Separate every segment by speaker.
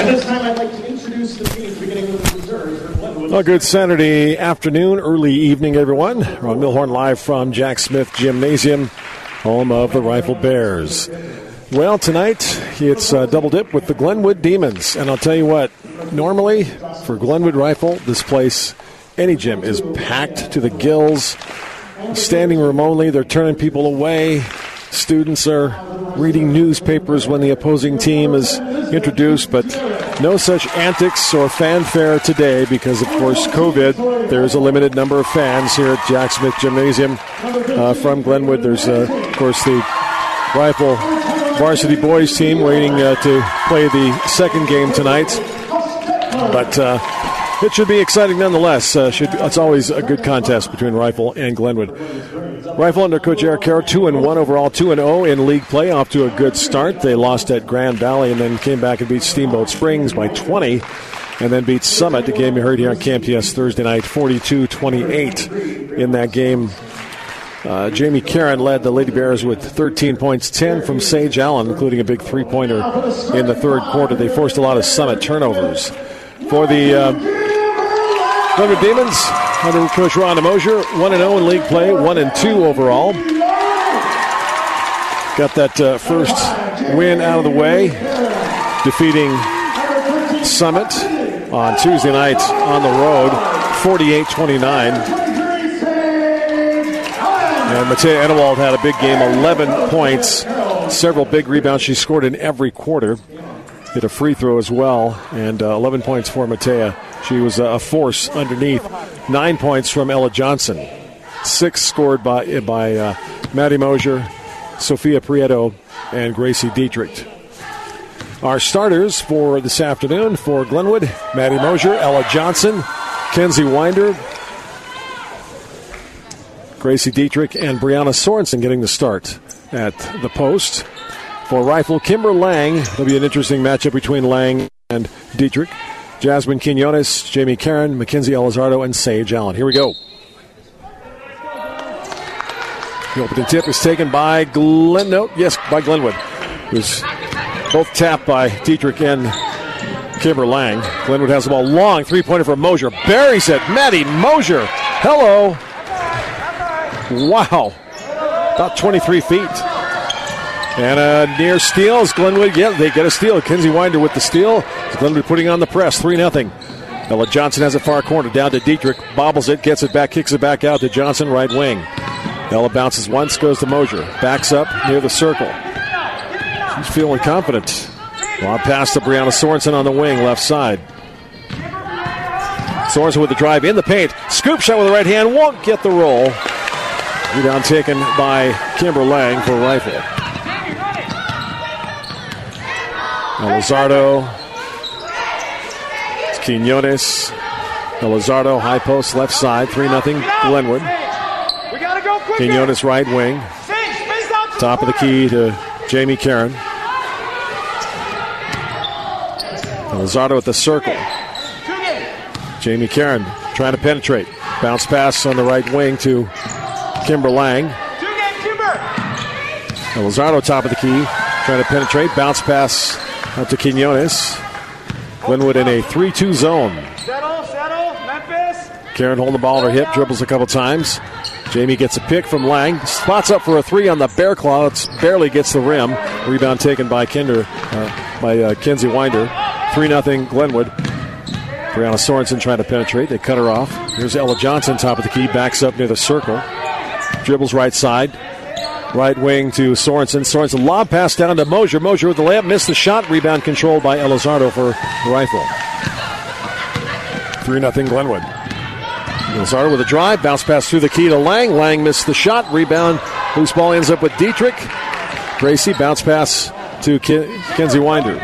Speaker 1: At this time, I'd like to introduce the teams beginning with the reserves.
Speaker 2: Well, good Saturday afternoon, early evening, everyone. Ron Milhorn live from Jack Smith Gymnasium, home of the Rifle Bears. Well, tonight it's double dip with the Glenwood Demons. And I'll tell you what, normally for Glenwood Rifle, this place, any gym, is packed to the gills. Standing room only, they're turning people away. Students are reading newspapers when the opposing team is introduced, but no such antics or fanfare today because, of course, COVID. There's a limited number of fans here at Jack Smith Gymnasium from Glenwood. There's, of course, the Rifle varsity boys team waiting to play the second game tonight. But it should be exciting nonetheless. It's always a good contest between Rifle and Glenwood. Rifle under Coach Eric Carroll, 2-1 overall, 2-0 in league play, off to a good start. They lost at Grand Valley and then came back and beat Steamboat Springs by 20, and then beat Summit, the game you heard here on Camp TS Thursday night, 42-28 in that game. Jamie Caron led the Lady Bears with 13 points, 10 from Sage Allen, including a big three-pointer in the third quarter. They forced a lot of Summit turnovers. For the Glenwood Demons, under Coach Ron Mosier, 1-0 in league play, 1-2 overall. Got that first win out of the way, defeating Summit on Tuesday night on the road, 48-29. And Matea Edewald had a big game, 11 points, several big rebounds. She scored in every quarter. Hit a free throw as well, and 11 points for Matea. She was a force underneath. 9 points from Ella Johnson. 6 scored by Maddie Mosier, Sophia Prieto, and Gracie Dietrich. Our starters for this afternoon for Glenwood, Maddie Mosier, Ella Johnson, Kenzie Winder, Gracie Dietrich, and Brianna Sorensen getting the start at the post. For Rifle, Kimber Lang. It'll be an interesting matchup between Lang and Dietrich. Jasmine Quinones, Jamie Caron, Mackenzie Elizardo, and Sage Allen. Here we go. The opening tip is taken by Glenwood. It was both tapped by Dietrich and Kimber Lang. Glenwood has the ball long. Three-pointer for Mosier. Buries it. Maddie Mosier. Hello. Wow. About 23 feet. And a near steal is Glenwood. Yeah, they get a steal. Kenzie Winder with the steal. Glenwood putting on the press, 3-0. Ella Johnson has it far corner, down to Dietrich. Bobbles it, gets it back, kicks it back out to Johnson, right wing. Ella bounces once, goes to Mosier. Backs up near the circle. She's feeling confident. Lob pass to Brianna Sorensen on the wing, left side. Sorensen with the drive in the paint. Scoop shot with the right hand, won't get the roll. Rebound taken by Kimber Lang for Rifle. Elizardo, Quinones, Elizardo, high post, left side, 3-0 Glenwood. Quinones right wing, top of the key to Jamie Caron. Elizardo at the circle. Jamie Caron trying to penetrate. Bounce pass on the right wing to Kimber Lang. Elizardo top of the key, trying to penetrate. Bounce pass out to Quinones. Glenwood in a 3-2 zone.
Speaker 3: Settle, Memphis.
Speaker 2: Caron holding the ball at her hip, dribbles a couple times. Jamie gets a pick from Lang. Spots up for a three on the bear claw. It barely gets the rim. Rebound taken by Kenzie Winder. 3-0 Glenwood. Brianna Sorensen trying to penetrate. They cut her off. Here's Ella Johnson, top of the key, backs up near the circle. Dribbles right side. Right wing to Sorensen. Sorensen lob pass down to Mosier. Mosier with the layup, missed the shot. Rebound controlled by Elizardo for Rifle. 3-0 Glenwood. Elizardo with a drive. Bounce pass through the key to Lang. Lang missed the shot. Rebound. Loose ball ends up with Dietrich. Gracie, bounce pass to Kenzie Winder.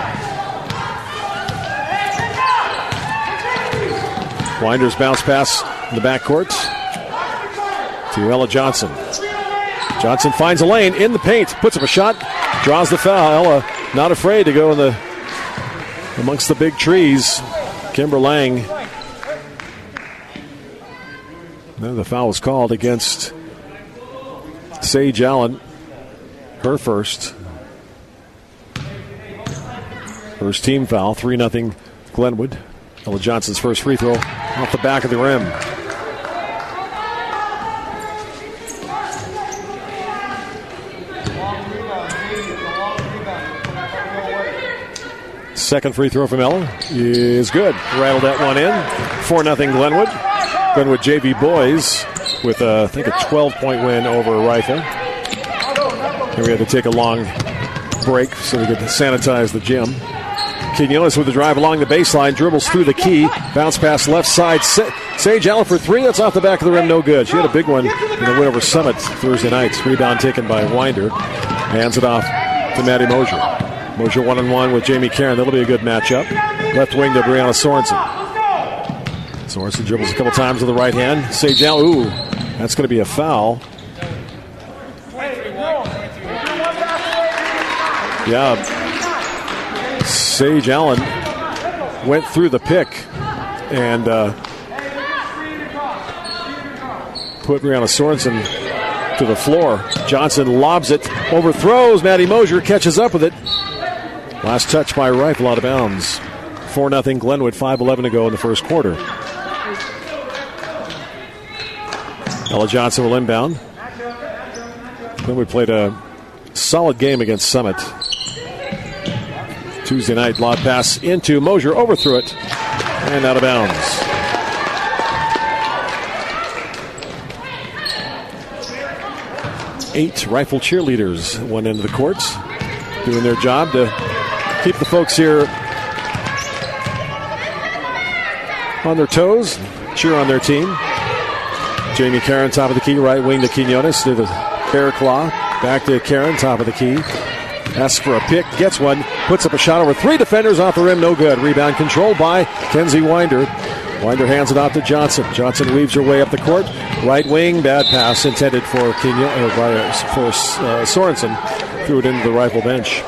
Speaker 2: Winder's bounce pass in the backcourt to Ella Johnson. Johnson finds a lane in the paint, puts up a shot, draws the foul. Ella not afraid to go amongst the big trees. Kimber Lang. Now the foul was called against Sage Allen, her first. First team foul, 3-0 Glenwood. Ella Johnson's first free throw off the back of the rim. Second free throw from Ella is good. Rattled that one in. 4-0 Glenwood. Glenwood JV boys with, I think, a 12-point win over Rifle. And we had to take a long break so we could sanitize the gym. Quinones with the drive along the baseline, dribbles through the key, bounce pass left side. Sage Allen for three. That's off the back of the rim, no good. She had a big one in the win over Summit Thursday night. Rebound taken by Winder. Hands it off to Maddie Mosier. Mosier one-on-one with Jamie Karen. That'll be a good matchup. Left wing to Brianna Sorensen. Sorensen dribbles a couple times with the right hand. Sage Allen, ooh, that's going to be a foul. Yeah. Sage Allen went through the pick and put Brianna Sorensen to the floor. Johnson lobs it, overthrows. Maddie Mosier catches up with it. Last touch by Rifle out of bounds. 4-0 Glenwood, 5:11 to go in the first quarter. Ella Johnson will inbound. Glenwood played a solid game against Summit Tuesday night. Lob pass into Mosier, overthrew it, and out of bounds. Eight Rifle cheerleaders went into the courts, doing their job to keep the folks here on their toes, cheer on their team. Jamie Karen, top of the key, right wing to Quinones, to the bear claw. Back to Karen, top of the key. Asks for a pick, gets one, puts up a shot over three defenders, off the rim, no good. Rebound controlled by Kenzie Winder. Winder hands it off to Johnson. Johnson weaves her way up the court. Right wing, bad pass intended for Sorensen. Threw it into the Rifle bench.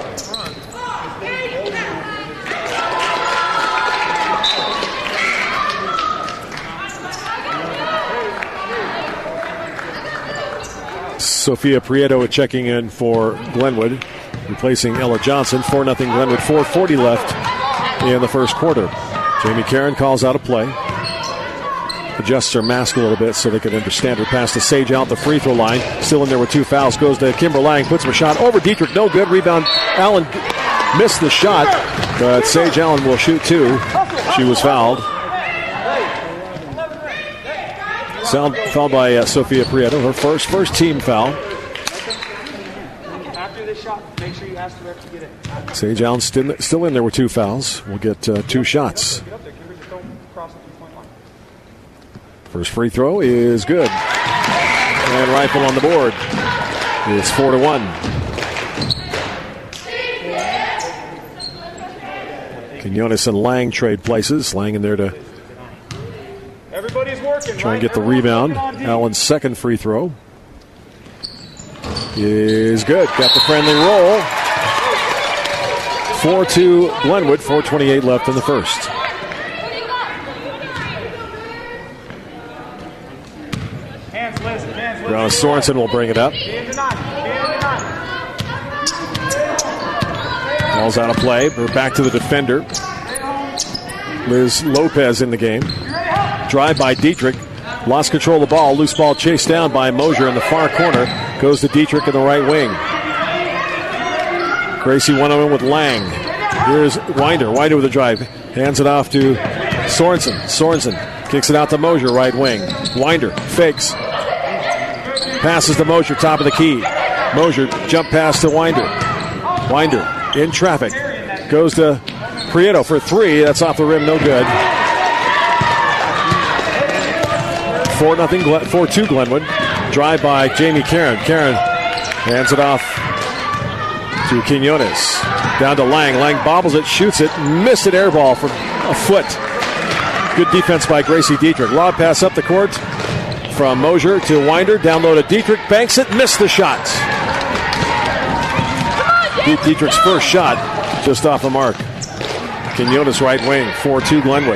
Speaker 2: Sophia Prieto checking in for Glenwood, replacing Ella Johnson. 4-0 Glenwood, 4:40 left in the first quarter. Jamie Karen calls out a play. Adjusts her mask a little bit so they can understand her. Pass to Sage out the free throw line. Still in there with two fouls. Goes to Kimber Lang. Puts her shot over Dietrich. No good. Rebound. Allen missed the shot, but Sage Allen will shoot two. She was fouled. Fouled by Sophia Prieto. Her first team foul.
Speaker 3: After this shot, make sure you ask the ref to get it.
Speaker 2: Sage Allen still in there with two fouls. We'll get two shots. First free throw is good. And Rifle on the board. It's 4-1. Quinones and Lang trade places. Lang in there to
Speaker 3: Everybody's working.
Speaker 2: try and get the rebound. Allen's second free throw is good. Got the friendly roll. 4-2 Glenwood. 4:28 left in the first. Brianna Sorensen will bring it up. Ball's out of play. We're back to the defender. Liz Lopez in the game. Drive by Dietrich. Lost control of the ball. Loose ball chased down by Mosier in the far corner. Goes to Dietrich in the right wing. Gracie one-on-one with Lang. Here's Winder. Winder with a drive. Hands it off to Sorensen. Sorensen kicks it out to Mosier, right wing. Winder fakes. Passes to Mosier, top of the key. Mosier jump pass to Winder. Winder in traffic. Goes to Prieto for three. That's off the rim, no good. 4-2 Glenwood. Drive by Jamie Karen. Karen hands it off to Quinones. Down to Lang. Lang bobbles it, shoots it, missed it, air ball for a foot. Good defense by Gracie Dietrich. Lob pass up the court from Mosier to Winder. Down low to Dietrich. Banks it, missed the shot. Dietrich's first shot just off the mark. Quinones right wing. 4-2 Glenwood.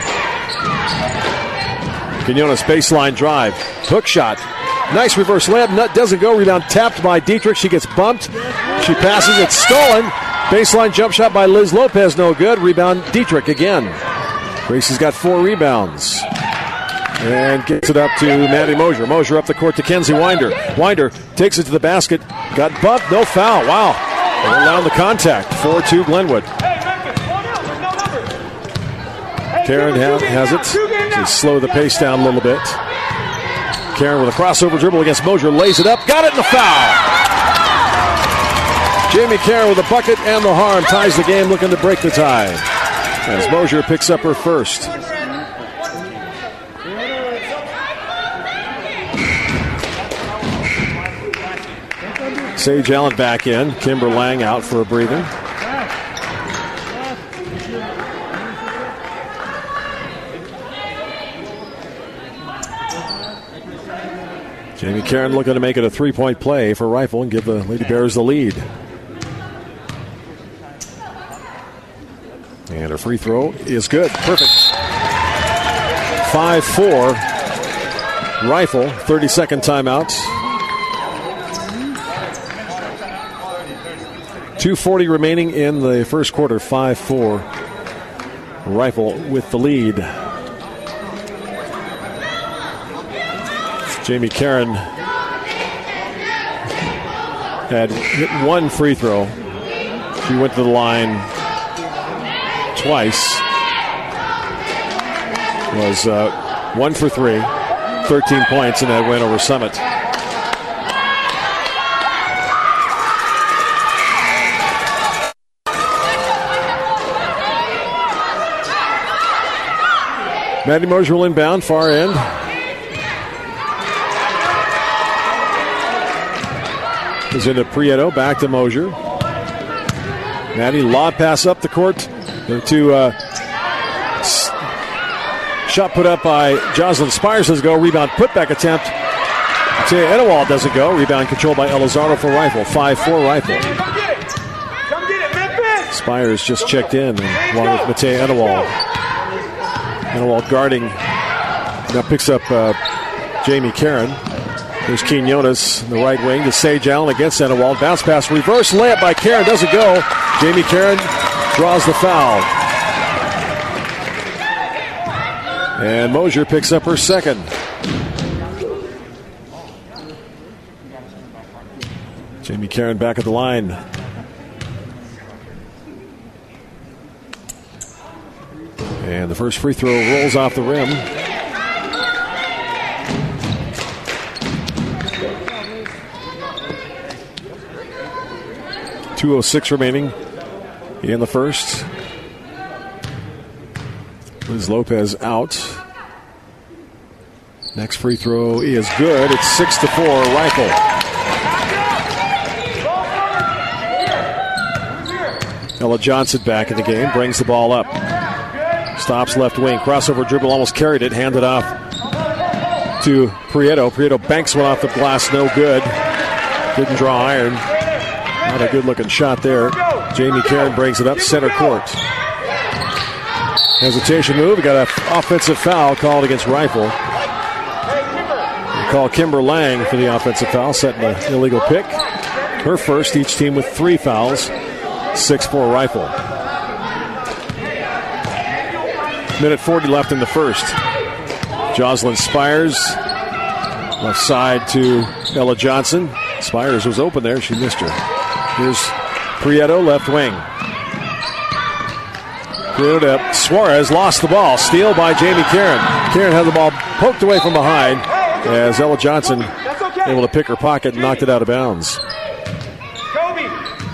Speaker 2: Quinones baseline drive. Hook shot. Nice reverse layup. Nut doesn't go. Rebound tapped by Dietrich. She gets bumped. She passes it. Stolen. Baseline jump shot by Liz Lopez, no good. Rebound, Dietrich again. Gracie's got 4 rebounds. And gets it up to Maddie Mosier. Mosier up the court to Kenzie Winder. Winder takes it to the basket. Got bumped, no foul. Wow. They'll allow the contact. 4-2 Glenwood. Karen has it. To slow the pace down a little bit. Karen with a crossover dribble against Mosier. Lays it up. Got it in the foul. Jamie Karen with a bucket and the harm. Ties the game, looking to break the tie. As Mosier picks up her first. Sage Allen back in. Kimber Lang out for a breather. Jamie Karen looking to make it a 3-point play for Rifle and give the Lady Bears the lead. And her free throw is good. Perfect. 5-4. Rifle, 30-second timeout. 2:40 remaining in the first quarter. 5-4. Rifle with the lead. Jamie Karen had hit 1 free throw. She went to the line twice. Was 1 for 3, 13 points in that win over Summit. Maddie Mosier will inbound, far end. Is into Prieto, back to Mosier. Maddie, lob pass up the court to shot put up by Jocelyn Spires doesn't go. Rebound putback attempt. Matea Edewald doesn't go. Rebound controlled by Elizondo for Rifle. 5-4 Rifle.
Speaker 3: Come get it, Memphis!
Speaker 2: Spires just checked in along with Matea Edewald. Edewald guarding. Now picks up Jamie Karen. There's Quinones in the right wing to Sage Allen against Edewald. Bounce pass, reverse layup by Karen. Doesn't go. Jamie Karen draws the foul. And Mosier picks up her second. Jamie Karen back at the line. And the first free throw rolls off the rim. .206 remaining in the first. Liz Lopez out. Next free throw is good. It's 6-4 Rifle. Ella Johnson back in the game. Brings the ball up. Stops left wing. Crossover dribble. Almost carried it. Handed off to Prieto. Prieto banks one off the glass. No good. Didn't draw iron. Not a good-looking shot there. Jamie Karen brings it up center court. Hesitation move. We got an offensive foul called against Rifle. We call Kimber Lang for the offensive foul, setting an illegal pick. Her first, each team with 3 fouls. 6-4 Rifle. Minute 40 left in the first. Jocelyn Spires. Left side to Ella Johnson. Spires was open there. She missed her. Here's Prieto, left wing. Prieto, Suarez lost the ball. Steal by Jamie Karen. Karen had the ball poked away from behind as Ella Johnson able to pick her pocket and knocked it out of bounds.
Speaker 3: Kobe!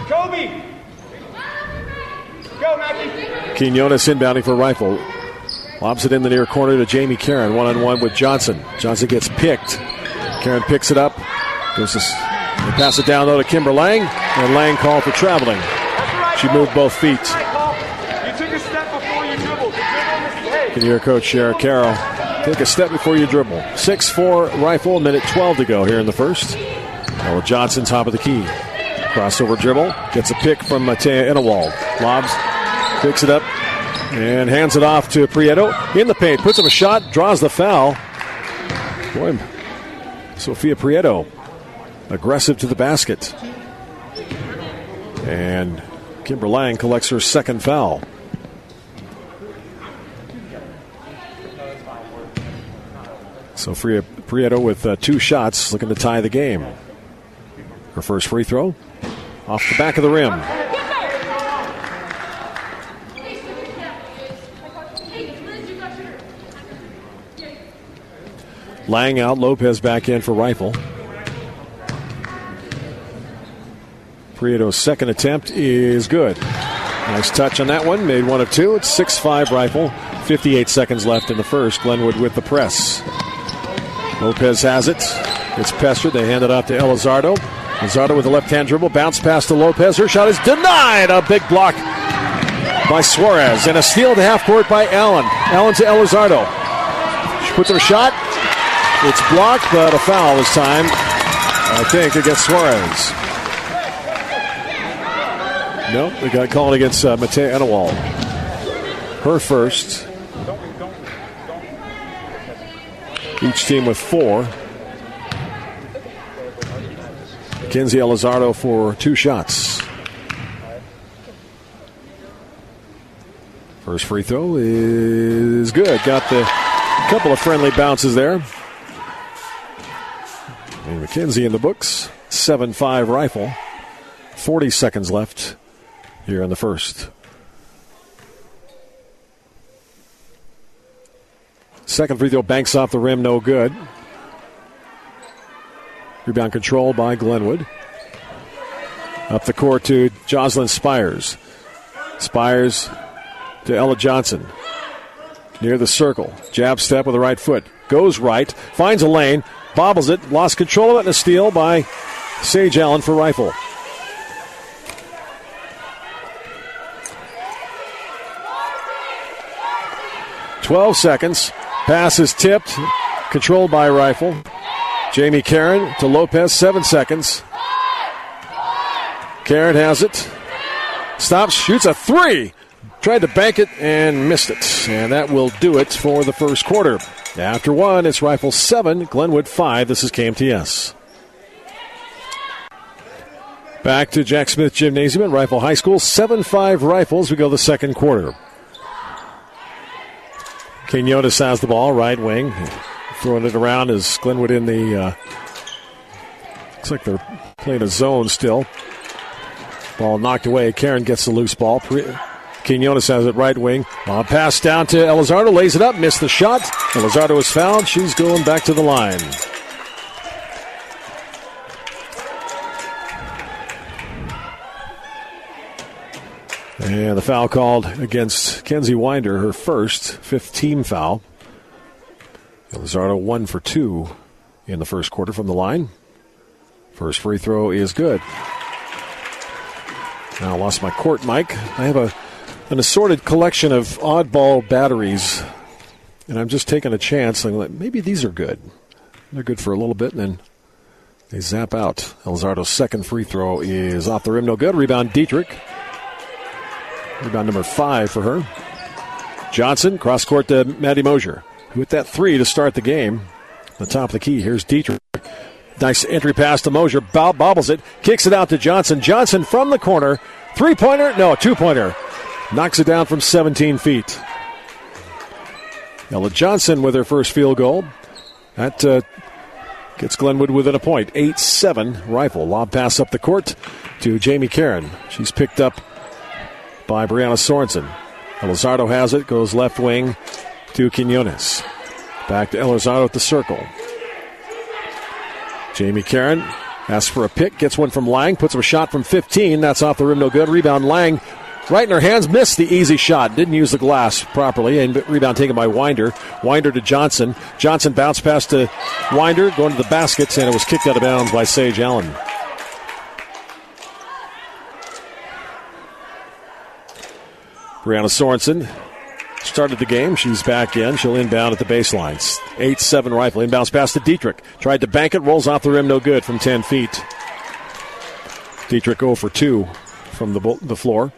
Speaker 3: Go, Mackie!
Speaker 2: Quinones inbounding for Rifle. Lobs it in the near corner to Jamie Karen. One-on-one with Johnson. Johnson gets picked. Karen picks it up. Goes to pass it down, though, to Kimber Lang. And Lang called for traveling. She moved both feet.
Speaker 3: You took a step before you dribbled.
Speaker 2: You can hear Coach Shara Carroll. Take a step before you dribble. 6-4 Rifle, minute 12 to go here in the first. Ella Johnson, top of the key. Crossover dribble. Gets a pick from Matea Edewald. Lobs, picks it up, and hands it off to Prieto. In the paint, puts up a shot, draws the foul. Boy, Sophia Prieto aggressive to the basket. And Kimber Lang collects her second foul. So Prieto with 2 shots, looking to tie the game. Her first free throw off the back of the rim. Lang out, Lopez back in for Rifle. Prieto's second attempt is good. Nice touch on that one, made 1 of 2. It's 6-5 Rifle. 58 seconds left in the first. Glenwood with the press. Lopez has it. It's pestered. They hand it off to Elizardo. Elizardo with a left-hand dribble. Bounce pass to Lopez. Her shot is denied. A big block by Suarez. And a steal to half court by Allen. Allen to Elizardo. She puts her shot. It's blocked, but a foul this time, I think, against Suarez. No, they got called against Mateo Enowald. Her first. Each team with 4. Mackenzie Elizardo for 2 shots. First free throw is good. Got the couple of friendly bounces there. And Mackenzie in the books. 7-5 Rifle. 40 seconds left here in the first. Second free throw banks off the rim, no good. Rebound controlled by Glenwood. Up the court to Jocelyn Spires. Spires to Ella Johnson. Near the circle. Jab step with the right foot. Goes right. Finds a lane. Bobbles it. Lost control of it, and a steal by Sage Allen for Rifle. "12 seconds. Pass is tipped. Controlled by Rifle. Jamie Karen to Lopez. 7 seconds. Karen has it. Stops. Shoots a 3. Tried to bank it and missed it. And that will do it for the first quarter. After 1, it's Rifle 7, Glenwood 5. This is KMTS. Back to Jack Smith Gymnasium at Rifle High School. 7-5 Rifles. We go the second quarter. Quinones has the ball, right wing. Throwing it around as Glenwood in the... looks like they're playing a zone still. Ball knocked away. Karen gets the loose ball. Quinones has it right wing. Pass down to Elizardo. Lays it up. Missed the shot. Elizardo is fouled. She's going back to the line. And the foul called against Kenzie Winder, her first, 5th team foul. Elizardo 1 for 2 in the first quarter from the line. First free throw is good. Now I lost my court mic. I have an assorted collection of oddball batteries, and I'm just taking a chance. I'm like, maybe these are good. They're good for a little bit, and then they zap out. Elizardo's second free throw is off the rim, no good. Rebound Dietrich. Rebound number 5 for her. Johnson, cross court to Maddie Mosier, who hit that 3 to start the game. The top of the key, here's Dietrich. Nice entry pass to Mosier, bobbles it, kicks it out to Johnson. Johnson from the corner, 3-pointer, no, 2-pointer. Knocks it down from 17 feet. Ella Johnson with her first field goal. That gets Glenwood within a point. 8-7 Rifle. Lob pass up the court to Jamie Karen. She's picked up by Brianna Sorensen. Elizardo has it. Goes left wing to Quinones. Back to Elizardo at the circle. Jamie Karen asks for a pick. Gets one from Lang. Puts up a shot from 15. That's off the rim. No good. Rebound Lang. Right in her hands, missed the easy shot. Didn't use the glass properly. And rebound taken by Winder. Winder to Johnson. Johnson bounced pass to Winder, going to the basket, and it was kicked out of bounds by Sage Allen. Brianna Sorensen started the game. She's back in. She'll inbound at the baseline. 8-7 Rifle. Inbounds pass to Dietrich. Tried to bank it. Rolls off the rim. No good from 10 feet. Dietrich 0 for 2 from the floor.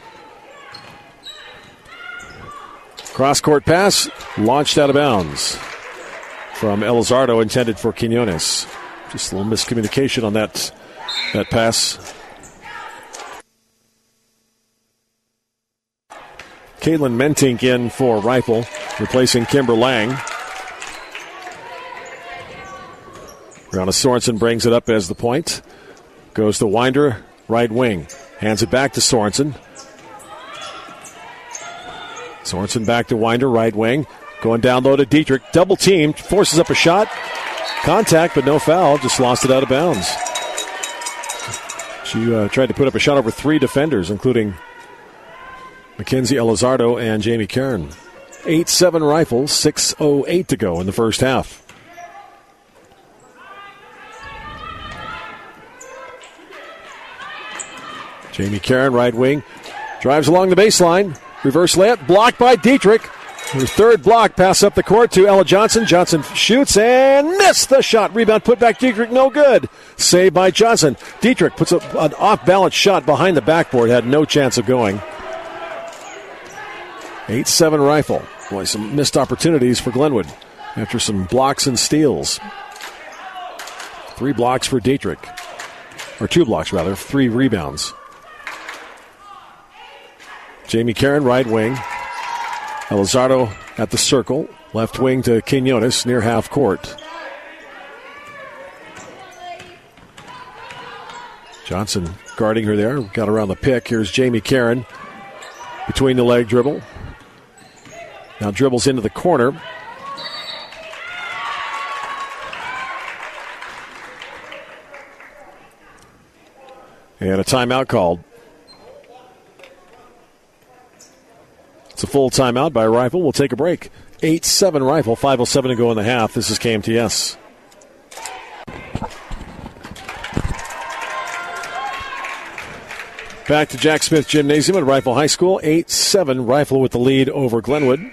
Speaker 2: Cross-court pass, launched out of bounds from Elizardo, intended for Quinones. Just a little miscommunication on that pass. Caitlin Mentink in for Rifle, replacing Kimber Lang. Brianna Sorensen brings it up as the point. Goes to Winder, right wing. Hands it back to Sorensen. Sorensen back to Winder, right wing. Going down low to Dietrich. Double teamed, forces up a shot. Contact, but no foul. Just lost it out of bounds. She tried to put up a shot over 3 defenders, including Mackenzie Elizardo and Jamie Karen. 8-7 Rifle, 6:08 to go in the first half. Jamie Karen, right wing, drives along the baseline. Reverse layup, blocked by Dietrich. Her third block, pass up the court to Ella Johnson. Johnson shoots and missed the shot. Rebound put back Dietrich, no good. Saved by Johnson. Dietrich puts up an off-balance shot behind the backboard, had no chance of going. 8-7 Rifle. Boy, some missed opportunities for Glenwood after some blocks and steals. 3 blocks for Dietrich. Or 2 blocks, rather. 3 rebounds. Jamie Karen, right wing. Elizardo at the circle. Left wing to Quinones near half court. Johnson guarding her there. Got around the pick. Here's Jamie Karen. Between the leg dribble. Now dribbles into the corner. And a timeout called. It's a full timeout by Rifle. We'll take a break. 8-7 Rifle, 5:07 to go in the half. This is KMTS. Back to Jack Smith Gymnasium at Rifle High School. 8-7 Rifle with the lead over Glenwood.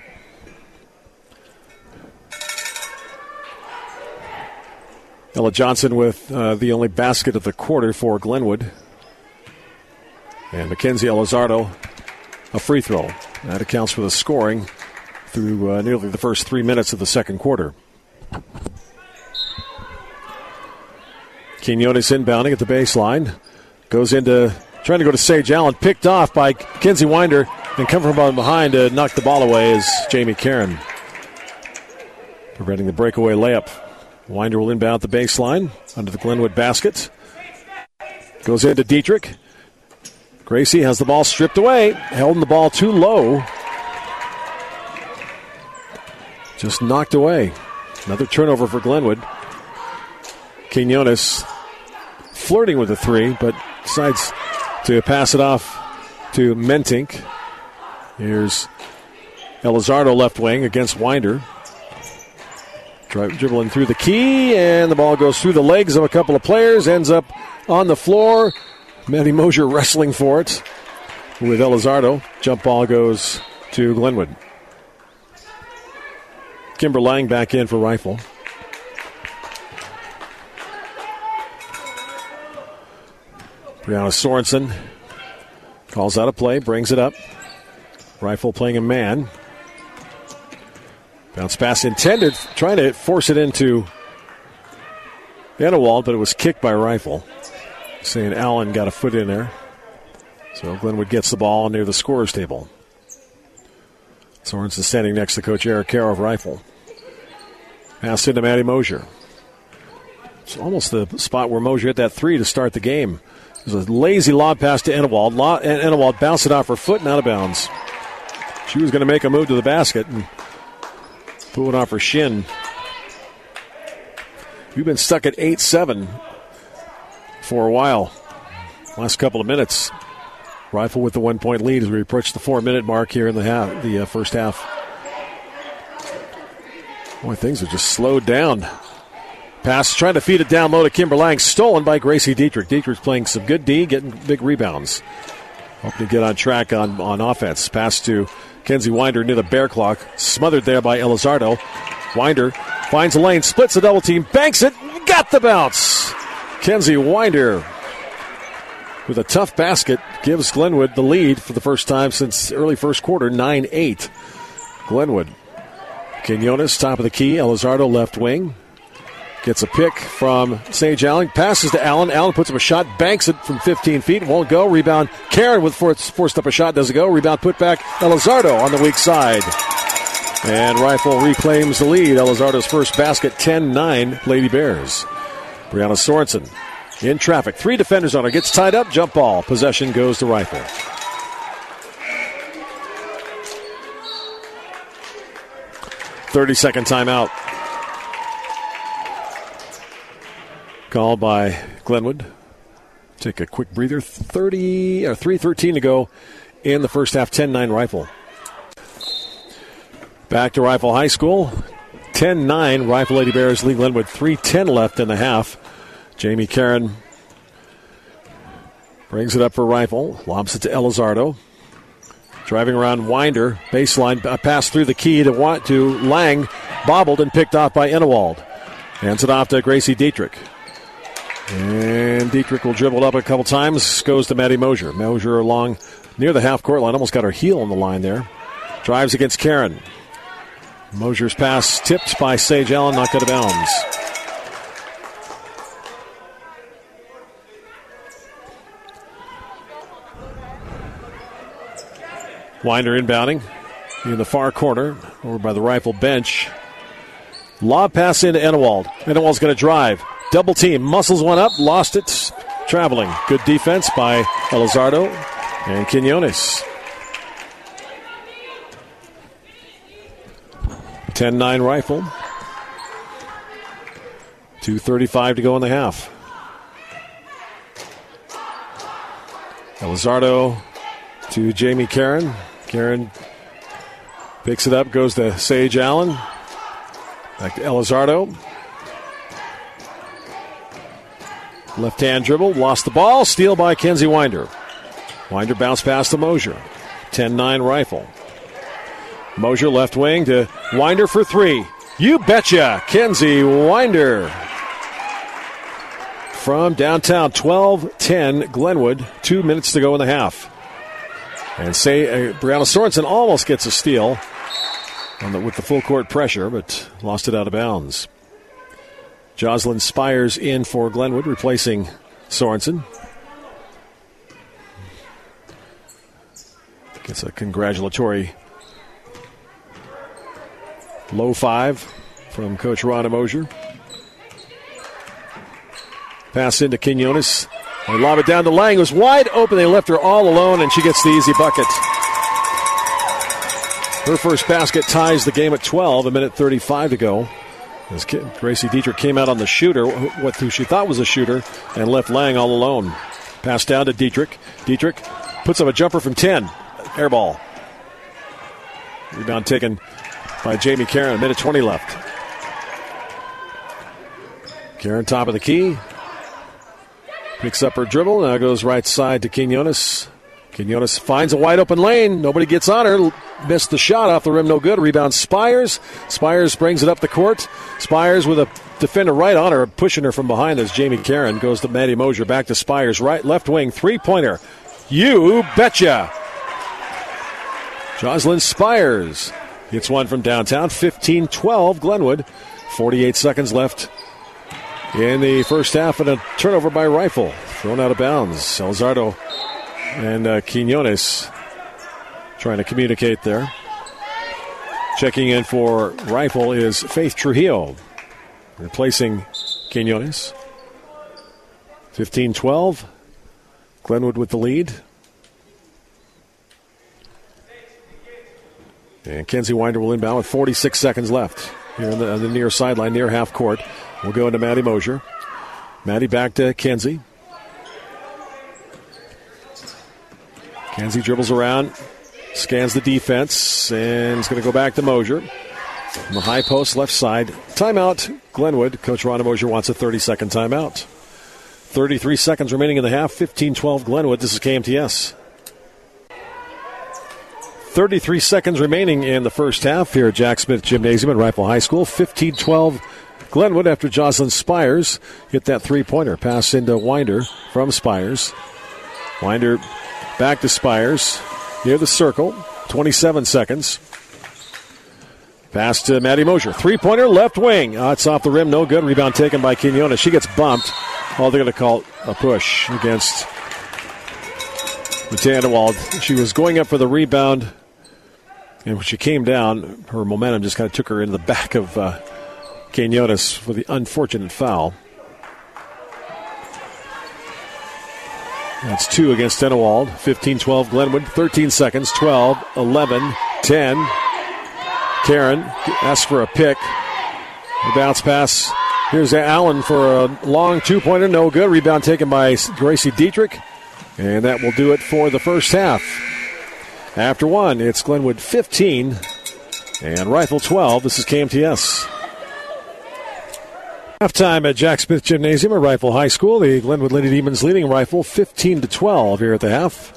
Speaker 2: Ella Johnson with the only basket of the quarter for Glenwood. And Mackenzie Elizardo, a free throw. That accounts for the scoring through nearly the first 3 minutes of the second quarter. Quinones inbounding at the baseline. Goes into, trying to go to Sage Allen. Picked off by Kenzie Winder. And coming from behind to knock the ball away is Jamie Karen. Preventing the breakaway layup. Winder will inbound at the baseline under the Glenwood basket. Goes into Dietrich. Gracie has the ball stripped away. Held the ball too low. Just knocked away. Another turnover for Glenwood. Quinones flirting with the 3, but decides to pass it off to Mentink. Here's Elizardo left wing against Winder. Dribbling through the key, and the ball goes through the legs of a couple of players, ends up on the floor. Maddie Mosier wrestling for it with Elizardo. Jump ball goes to Glenwood. Kimber Lang back in for Rifle. Brianna Sorensen calls out a play, brings it up. Rifle playing a man. Bounce pass intended, trying to force it into Annawald, but it was kicked by Rifle. Saying Allen got a foot in there. So Glenwood gets the ball near the scorer's table. Sorensen standing next to Coach Eric Carroll of Rifle. Pass into Maddie Mosier. It's almost the spot where Mosier hit that 3 to start the game. There's a lazy lob pass to Annawald. Annawald bounced it off her foot and out of bounds. She was going to make a move to the basket and put it off her shin. We've been stuck at 8-7 for a while. Last couple of minutes. Rifle with the 1-point lead as we approach the 4-minute mark here in the first half. Boy, things have just slowed down. Pass trying to feed it down low to Kimber Lang. Stolen by Gracie Dietrich. Dietrich's playing some good D, getting big rebounds. Hoping to get on track on offense. Pass to Kenzie Winder near the bear clock. Smothered there by Elizardo. Winder finds a lane, splits the double team, banks it, got the bounce. Kenzie Winder with a tough basket gives Glenwood the lead for the first time since early first quarter, 9-8. Glenwood. Quinones, top of the key. Elizardo left wing. Gets a pick from Sage Allen. Passes to Allen. Allen puts up a shot. Banks it from 15 feet. Won't go. Rebound. Karen with forced up a shot. Doesn't go. Rebound put back. Elizardo on the weak side. And Rifle reclaims the lead. Elizardo's first basket. 10-9 Lady Bears. Brianna Sorensen in traffic. 3 defenders on her. Gets tied up. Jump ball. Possession goes to Rifle. 30-second timeout. Called by Glenwood. Take a quick breather. 3:13 to go in the first half. 10-9 Rifle. Back to Rifle High School. 10-9 Rifle Lady Bears lead Glenwood. 3:10 left in the half. Jamie Karen brings it up for Rifle. Lobs it to Elizardo. Driving around Winder. Baseline pass through the key to Lang. Bobbled and picked off by Innewald. Hands it off to Gracie Dietrich. And Dietrich will dribble up a couple times. Goes to Maddie Mosier. Mosier along near the half-court line. Almost got her heel on the line there. Drives against Karen. Mosier's pass tipped by Sage Allen. Knocked out of bounds. Winder inbounding in the far corner over by the Rifle bench. Lob pass into Innewald. Innewald's going to drive. Double team. Muscles one up. Lost it. Traveling. Good defense by Elizardo and Quinones. 10-9 Rifle. 2:35 to go in the half. Elizardo to Jamie Karen. Karen picks it up, goes to Sage Allen. Back to Elizardo. Left-hand dribble, lost the ball. Steal by Kenzie Winder. Winder bounced past to Mosier. 10-9 Rifle. Mosier left wing to Winder for 3. You betcha, Kenzie Winder. From downtown, 12-10 Glenwood. 2 minutes to go in the half. And Brianna Sorensen almost gets a steal with the full court pressure, but lost it out of bounds. Jocelyn Spires in for Glenwood, replacing Sorensen. Gets a congratulatory low 5 from Coach Rhonda Mosier. Pass into Quinones. They lob it down to Lang. It was wide open. They left her all alone, and she gets the easy bucket. Her first basket ties the game at 12, 1:35 to go. As Gracie Dietrich came out on the shooter, who she thought was a shooter, and left Lang all alone. Pass down to Dietrich. Dietrich puts up a jumper from 10. Air ball. Rebound taken by Jamie Karen. 1:20 left. Karen top of the key. Picks up her dribble. Now goes right side to Quinones. Quinones finds a wide open lane. Nobody gets on her. Missed the shot off the rim. No good. Rebound Spires. Spires brings it up the court. Spires with a defender right on her, pushing her from behind as Jamie Karen goes to Maddie Mosier. Back to Spires. Right, left wing. 3-pointer. You betcha. Jocelyn Spires hits one from downtown. 15-12 Glenwood. 48 seconds left in the first half, and a turnover by Rifle. Thrown out of bounds. Elizardo and Quinones trying to communicate there. Checking in for Rifle is Faith Trujillo, replacing Quinones. 15-12. Glenwood with the lead. And Kenzie Winder will inbound with 46 seconds left here on the near sideline, near half court. We'll go into Maddie Mosier. Maddie back to Kenzie. Kenzie dribbles around, scans the defense, and is going to go back to Mosier. On the high post, left side. Timeout, Glenwood. Coach Rhonda Mosier wants a 30-second timeout. 33 seconds remaining in the half. 15-12 Glenwood. This is KMTS. 33 seconds remaining in the first half here at Jack Smith Gymnasium at Rifle High School. 15-12 Glenwood after Jocelyn Spires hit that 3-pointer. Pass into Winder from Spires. Winder back to Spires near the circle. 27 seconds. Pass to Maddie Mosier. Three-pointer, left wing. It's off the rim, no good. Rebound taken by Quinones. She gets bumped. Oh, they're going to call a push against Matea DeWald. She was going up for the rebound, and when she came down, her momentum just kind of took her into the back of Quinones for the unfortunate foul. That's 2 against DeWald. 15-12 Glenwood. 13 seconds. 12, 11, 10. Karen asks for a pick. The bounce pass. Here's Allen for a long two-pointer. No good. Rebound taken by Gracie Dietrich. And that will do it for the first half. After one, it's Glenwood 15 and Rifle 12. This is KMTS. Halftime at Jack Smith Gymnasium at Rifle High School. The Glenwood Lady Demons leading Rifle 15-12 here at the half.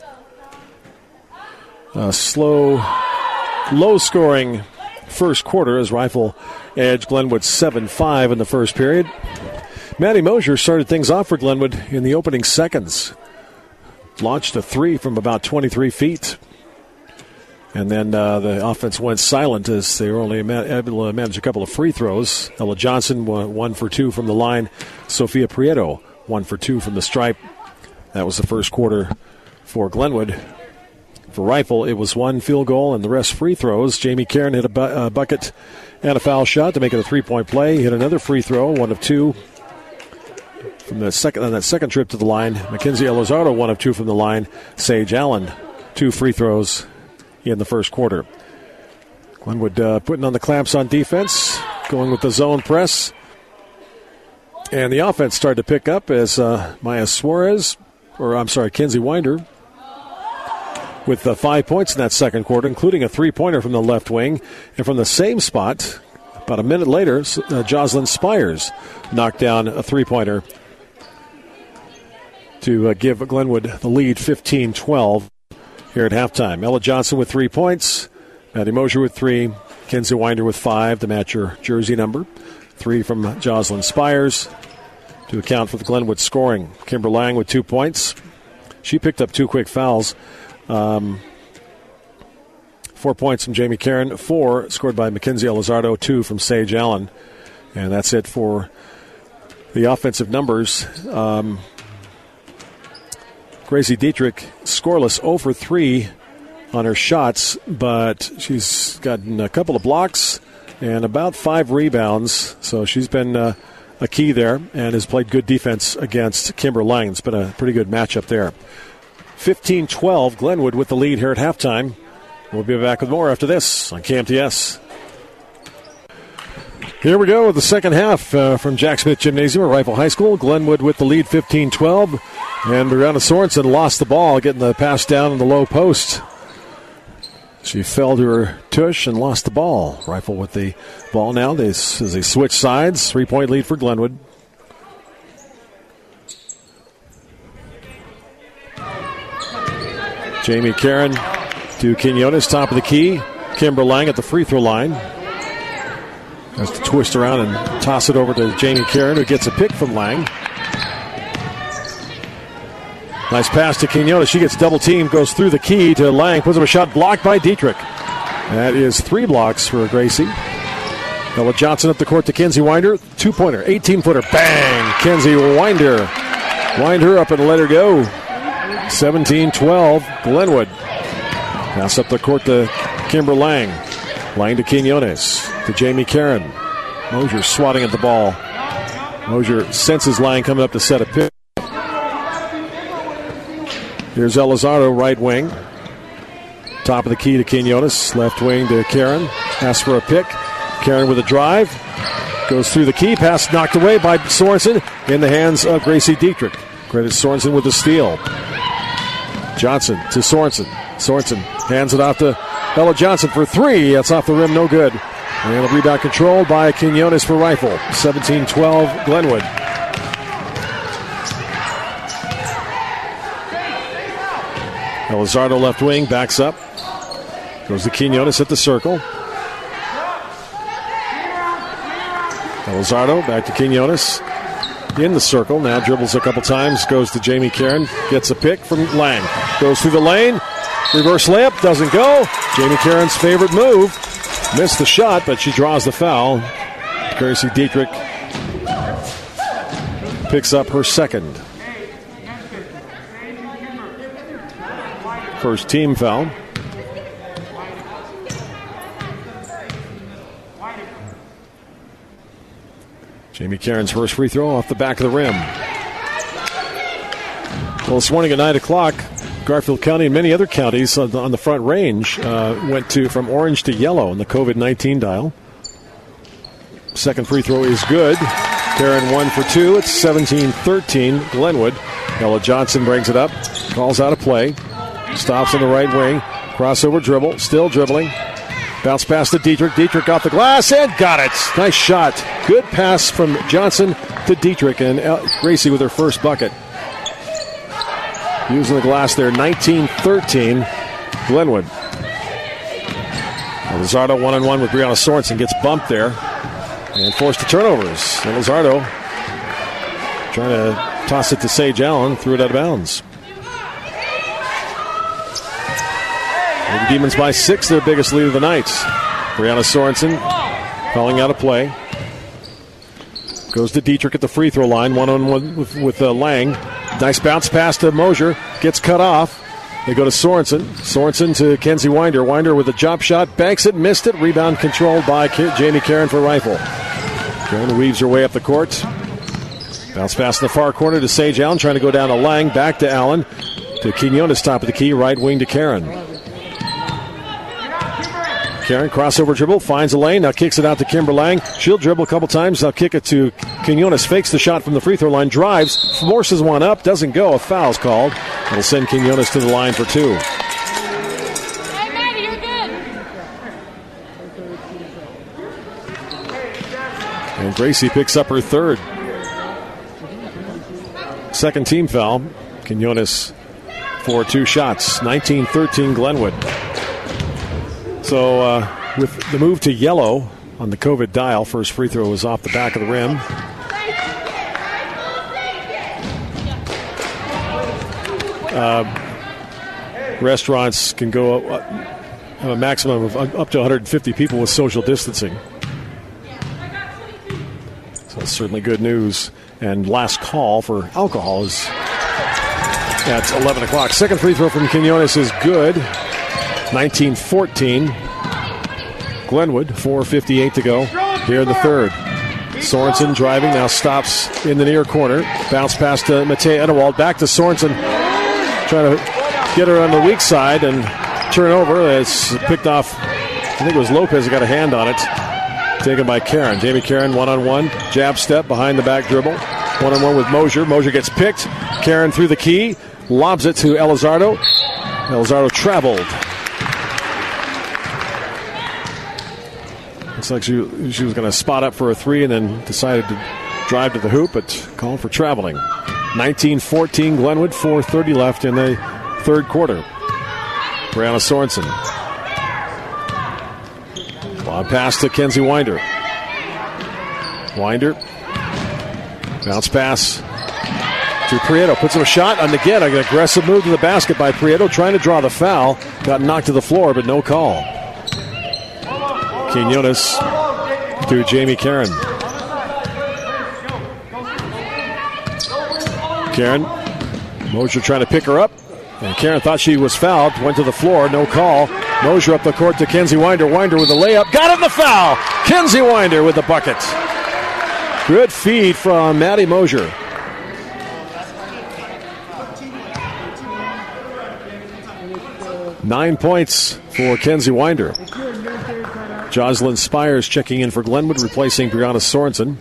Speaker 2: A slow, low-scoring first quarter as Rifle edged Glenwood 7-5 in the first period. Maddie Mosier started things off for Glenwood in the opening seconds. Launched a three from about 23 feet. And then the offense went silent as they were only able to manage a couple of free throws. Ella Johnson, 1 for 2 from the line. Sophia Prieto, 1 for 2 from the stripe. That was the first quarter for Glenwood. For Rifle, it was 1 field goal and the rest free throws. Jamie Karen hit a bucket and a foul shot to make it a three-point play. He hit another free throw, 1 of 2. From the second trip to the line, Mackenzie Elizardo, 1 of 2 from the line. Sage Allen, 2 free throws in the first quarter. Glenwood putting on the clamps on defense, going with the zone press. And the offense started to pick up as Kenzie Winder with 5 points in that second quarter, including a three-pointer from the left wing. And from the same spot, about a minute later, Jocelyn Spires knocked down a three-pointer to give Glenwood the lead 15-12 here at halftime. Ella Johnson with 3 points, Maddie Mosier with 3, Kenzie Winder with 5 to match her jersey number, 3 from Jocelyn Spires to account for the Glenwood scoring. Kimber Lang with 2 points. She picked up 2 quick fouls. 4 points from Jamie Karen, 4 scored by Mackenzie Elizardo, 2 from Sage Allen. And that's it for the offensive numbers. Gracie Dietrich scoreless 0 for 3 on her shots, but she's gotten a couple of blocks and about 5 rebounds. So she's been a key there and has played good defense against Kimber Lang. It's been a pretty good matchup there. 15-12, Glenwood with the lead here at halftime. We'll be back with more after this on KMTS. Here we go with the second half from Jack Smith Gymnasium at Rifle High School. Glenwood with the lead 15-12. And Brianna Sorensen lost the ball, getting the pass down in the low post. She fell to her tush and lost the ball. Rifle with the ball now as they switch sides. 3-point lead for Glenwood. Jamie Karen to Quinones, top of the key. Kimber Lang at the free throw line. Has to twist around and toss it over to Jamie Karen, who gets a pick from Lang. Nice pass to Quinones. She gets double teamed, goes through the key to Lang, puts up a shot blocked by Dietrich. That is 3 blocks for Gracie. Ella Johnson up the court to Kenzie Winder. 2-pointer, 18-footer, bang! Kenzie Winder. Wind her up and let her go. 17-12, Glenwood. Pass up the court to Kimber Lang. Lang to Quinones. To Jamie Karen. Mosier swatting at the ball. Mosier senses Lang coming up to set a pick. Here's Elizardo, right wing. Top of the key to Quinones. Left wing to Karen. Asks for a pick. Karen with a drive. Goes through the key. Pass knocked away by Sorensen in the hands of Gracie Dietrich. Credit Sorensen with the steal. Johnson to Sorensen. Sorensen hands it off to Ella Johnson for 3. That's off the rim, no good. And a rebound controlled by Quinones for Rifle. 17-12, Glenwood. Elizardo left wing, backs up. Goes to Quinones at the circle. Elizardo back to Quinones. In the circle, now dribbles a couple times, goes to Jamie Karen, gets a pick from Lang. Goes through the lane, reverse layup, doesn't go. Jamie Karen's favorite move. Missed the shot, but she draws the foul. Gracie Dietrich picks up her second. First team foul. Jamie Caron's first free throw off the back of the rim. Well, this morning at 9 o'clock, Garfield County and many other counties on the Front Range went from orange to yellow in the COVID-19 dial. Second free throw is good. Caron 1 for 2. It's 17-13 Glenwood. Ella Johnson brings it up, calls out a play, stops on the right wing, crossover dribble, still dribbling. Bounce pass to Dietrich. Dietrich off the glass and got it. Nice shot. Good pass from Johnson to Dietrich, and Gracie with her first bucket. Using the glass there, 19-13 Glenwood. Lizardo one-on-one with Brianna Sorensen, gets bumped there and forced to turnovers. And Lizardo trying to toss it to Sage Allen, threw it out of bounds. The Demons by 6, their biggest lead of the night. Brianna Sorensen calling out a play. Goes to Dietrich at the free throw line, one-on-one with Lang. Nice bounce pass to Mosier, gets cut off. They go to Sorensen. Sorensen to Kenzie Winder. Winder with a jump shot, banks it, missed it. Rebound controlled by Jamie Caron for Rifle. Caron weaves her way up the court. Bounce pass in the far corner to Sage Allen, trying to go down to Lang, back to Allen. To Quinones, top of the key, right wing to Caron. Caron, crossover dribble, finds a lane, now kicks it out to Kimber Lang. She'll dribble a couple times, now kick it to Quinones, fakes the shot from the free throw line, drives, forces one up, doesn't go, a foul's called. It'll send Quinones to the line for 2.
Speaker 4: Hey, Maddie, you're good.
Speaker 2: And Gracie picks up her third. Second team foul. Quinones for 2 shots. 19-13 Glenwood. So with the move to yellow on the COVID dial, first free throw was off the back of the rim. Restaurants can go have a maximum of up to 150 people with social distancing. So that's certainly good news. And last call for alcohol is at 11 o'clock. Second free throw from Quinones is good. 19-14 Glenwood, 4:58 to go here in the third. Sorensen driving, now stops in the near corner. Bounce pass to Mattea Edewald, back to Sorensen, trying to get her on the weak side and turn over. It's picked off, I think it was Lopez who got a hand on it. Taken by Caron. Jamie Caron one-on-one, jab step, behind the back dribble. One-on-one with Mosier. Mosier gets picked. Caron through the key, lobs it to Elizardo. Elizardo traveled. Looks like she was going to spot up for a 3 and then decided to drive to the hoop, but called for traveling. 19-14 Glenwood, 4:30 left in the third quarter. Brianna Sorensen. Lob pass to Kenzie Winder. Winder. Bounce pass to Prieto. Puts up a shot, and again, an aggressive move to the basket by Prieto, trying to draw the foul. Got knocked to the floor, but no call. Quinones to Jamie Caron. Caron. Mosier trying to pick her up. And Caron thought she was fouled. Went to the floor. No call. Mosier up the court to Kenzie Winder. Winder with a layup. Got it in the foul. Kenzie Winder with the bucket. Good feed from Maddie Mosier. Nine points for Kenzie Winder. Jocelyn Spires checking in for Glenwood, replacing Brianna Sorensen.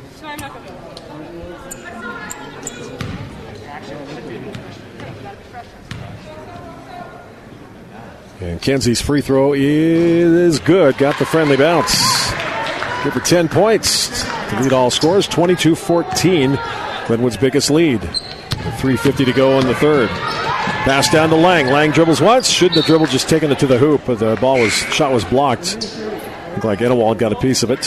Speaker 2: And Kenzie's free throw is good. Got the friendly bounce. Give her 10 points to lead all scores. 22-14, Glenwood's biggest lead. 3:50 to go in the third. Pass down to Lang. Lang dribbles once. Shouldn't have dribbled, just taken it to the hoop, but the shot was blocked. Looked like Edewald got a piece of it.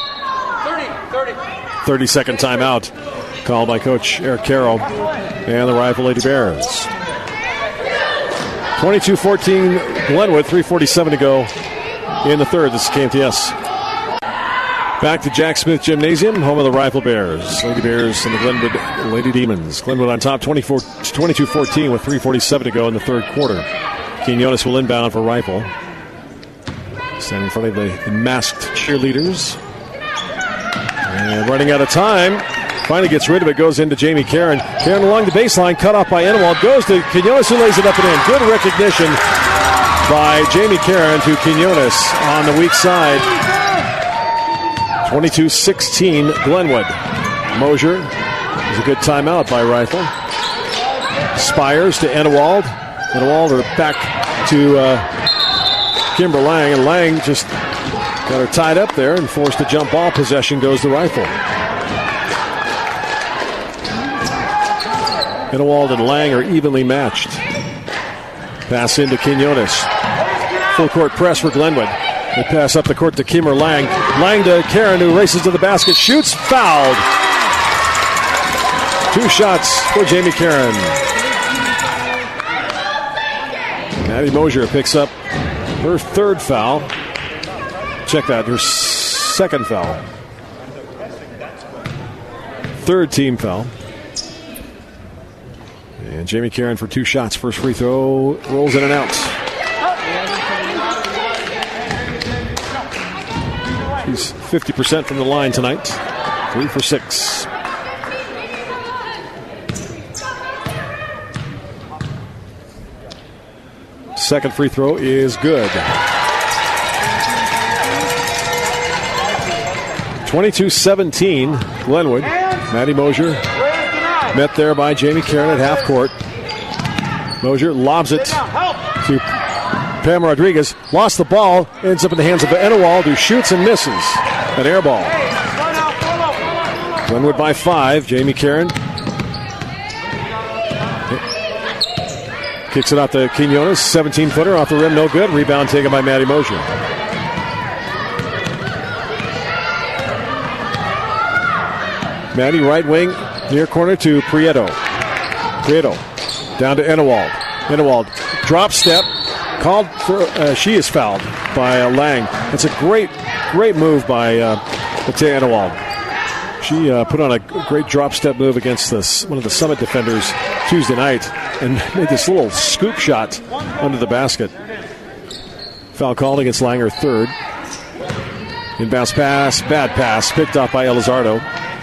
Speaker 2: 30-second timeout called by Coach Eric Carroll and the Rifle Lady Bears. 22-14 Glenwood, 3:47 to go in the third. This is KMTS. Back to Jack Smith Gymnasium, home of the Rifle Bears. Lady Bears and the Glenwood Lady Demons. Glenwood on top 22-14 with 3:47 to go in the third quarter. Quinones will inbound for Rifle. Standing in front of the masked cheerleaders. And running out of time. Finally gets rid of it, goes into Jamie Karen. Karen along the baseline, cut off by Enewald. Goes to Quinones, who lays it up and in. Good recognition by Jamie Karen to Quinones on the weak side. 22-16 Glenwood. Mosier is a good timeout by Rifle. Spires to Enewald. Enewald back to Kimber Lang, and Lang just got her tied up there and forced a jump ball. Possession goes to Rifle. Enewald and Lang are evenly matched. Pass into Quinones. Full court press for Glenwood. They pass up the court to Kimber Lang. Lang to Karen, who races to the basket, shoots, fouled. 2 shots for Jamie Karen. Maddie Mosier picks up her third foul. Check that, her second foul. Third team foul. And Jamie Karen for 2 shots. First free throw rolls in and out. She's 50% from the line tonight. 3 for 6. Second free throw is good. 22-17 Glenwood. Maddie Mosier met there by Jamie Karen at half court. Mosier lobs it to Pam Rodriguez. Lost the ball. Ends up in the hands of Enewald, who shoots and misses. An air ball. Glenwood by 5. Jamie Karen kicks it out to Quinones. 17-footer off the rim. No good. Rebound taken by Maddie Mosier. Maddie right wing. Near corner to Prieto. Prieto down to Enewald. Enewald drop step. Called for, she is fouled by Lang. It's a great move by Matea Enewald. She put on a great drop step move against one of the Summit defenders Tuesday night and made this little scoop shot under the basket. Foul called against Lang, her third. Inbounds pass, bad pass, picked off by Elizardo.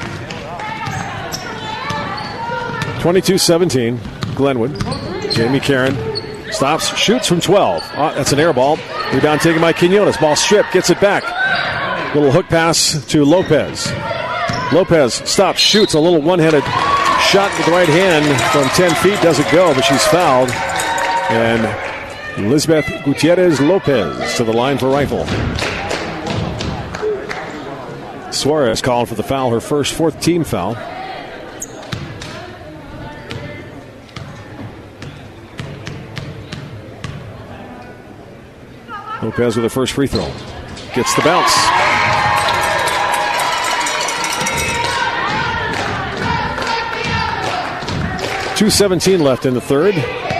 Speaker 2: 22-17, Glenwood. Jamie Karen stops, shoots from 12. That's an air ball. Rebound taken by Quinones. Ball stripped, gets it back. Little hook pass to Lopez. Lopez stops, shoots a little one-handed shot with the right hand from 10 feet. Doesn't go, but she's fouled. And Elizabeth Gutierrez Lopez to the line for Rifle. Suarez called for the foul, her first, 4th team foul. Lopez with the first free throw. Gets the bounce. .217 left in the third.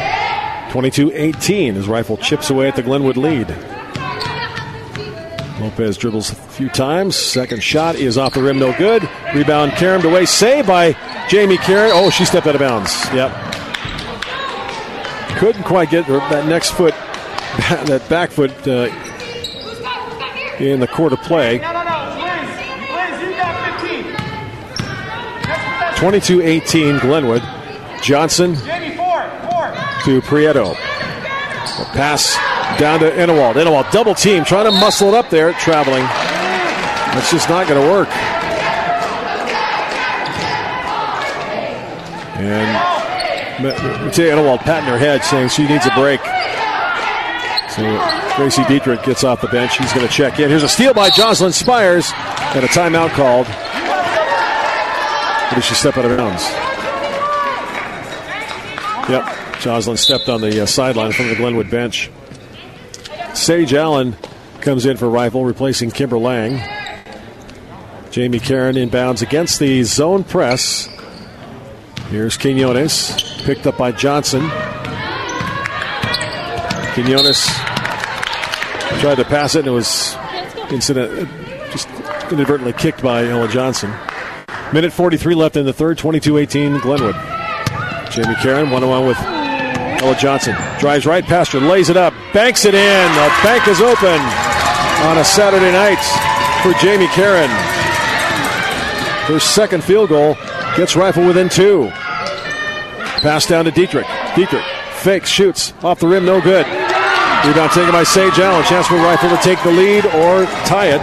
Speaker 2: 22-18 as Rifle chips away at the Glenwood lead. Lopez dribbles a few times. Second shot is off the rim, no good. Rebound carried away. Save by Jamie Karen. Oh, she stepped out of bounds. Yep. Couldn't quite get that next foot, that back foot in the court of play.
Speaker 3: Liz, you got 15.
Speaker 2: 22-18 Glenwood. Johnson
Speaker 3: Jamie, four.
Speaker 2: to Prieto. A pass down to Enewald. Enewald double team, trying to muscle it up there, traveling. That's just not going to work. And Matea Enewald patting her head, saying she needs a break. So Gracie Dietrich gets off the bench. He's going to check in. Here's a steal by Jocelyn Spires and a timeout called. Or did she step out of bounds? Yep, Jocelyn stepped on the sideline from the Glenwood bench. Sage Allen comes in for Rifle, replacing Kimber Lang. Jamie Karen inbounds against the zone press. Here's Quinones, picked up by Johnson. Quinones Tried to pass it, and it was just inadvertently kicked by Ella Johnson. Minute 43 left in the third, 22-18 Glenwood. Jamie Karen, one-on-one with Ella Johnson. Drives right past her, lays it up, banks it in. The bank is open on a Saturday night for Jamie Karen. Her second field goal gets Rifle within 2. Pass down to Dietrich. Dietrich fakes, shoots, off the rim, no good. Rebound taken by Sage Allen. Chance for Rifle to take the lead or tie it.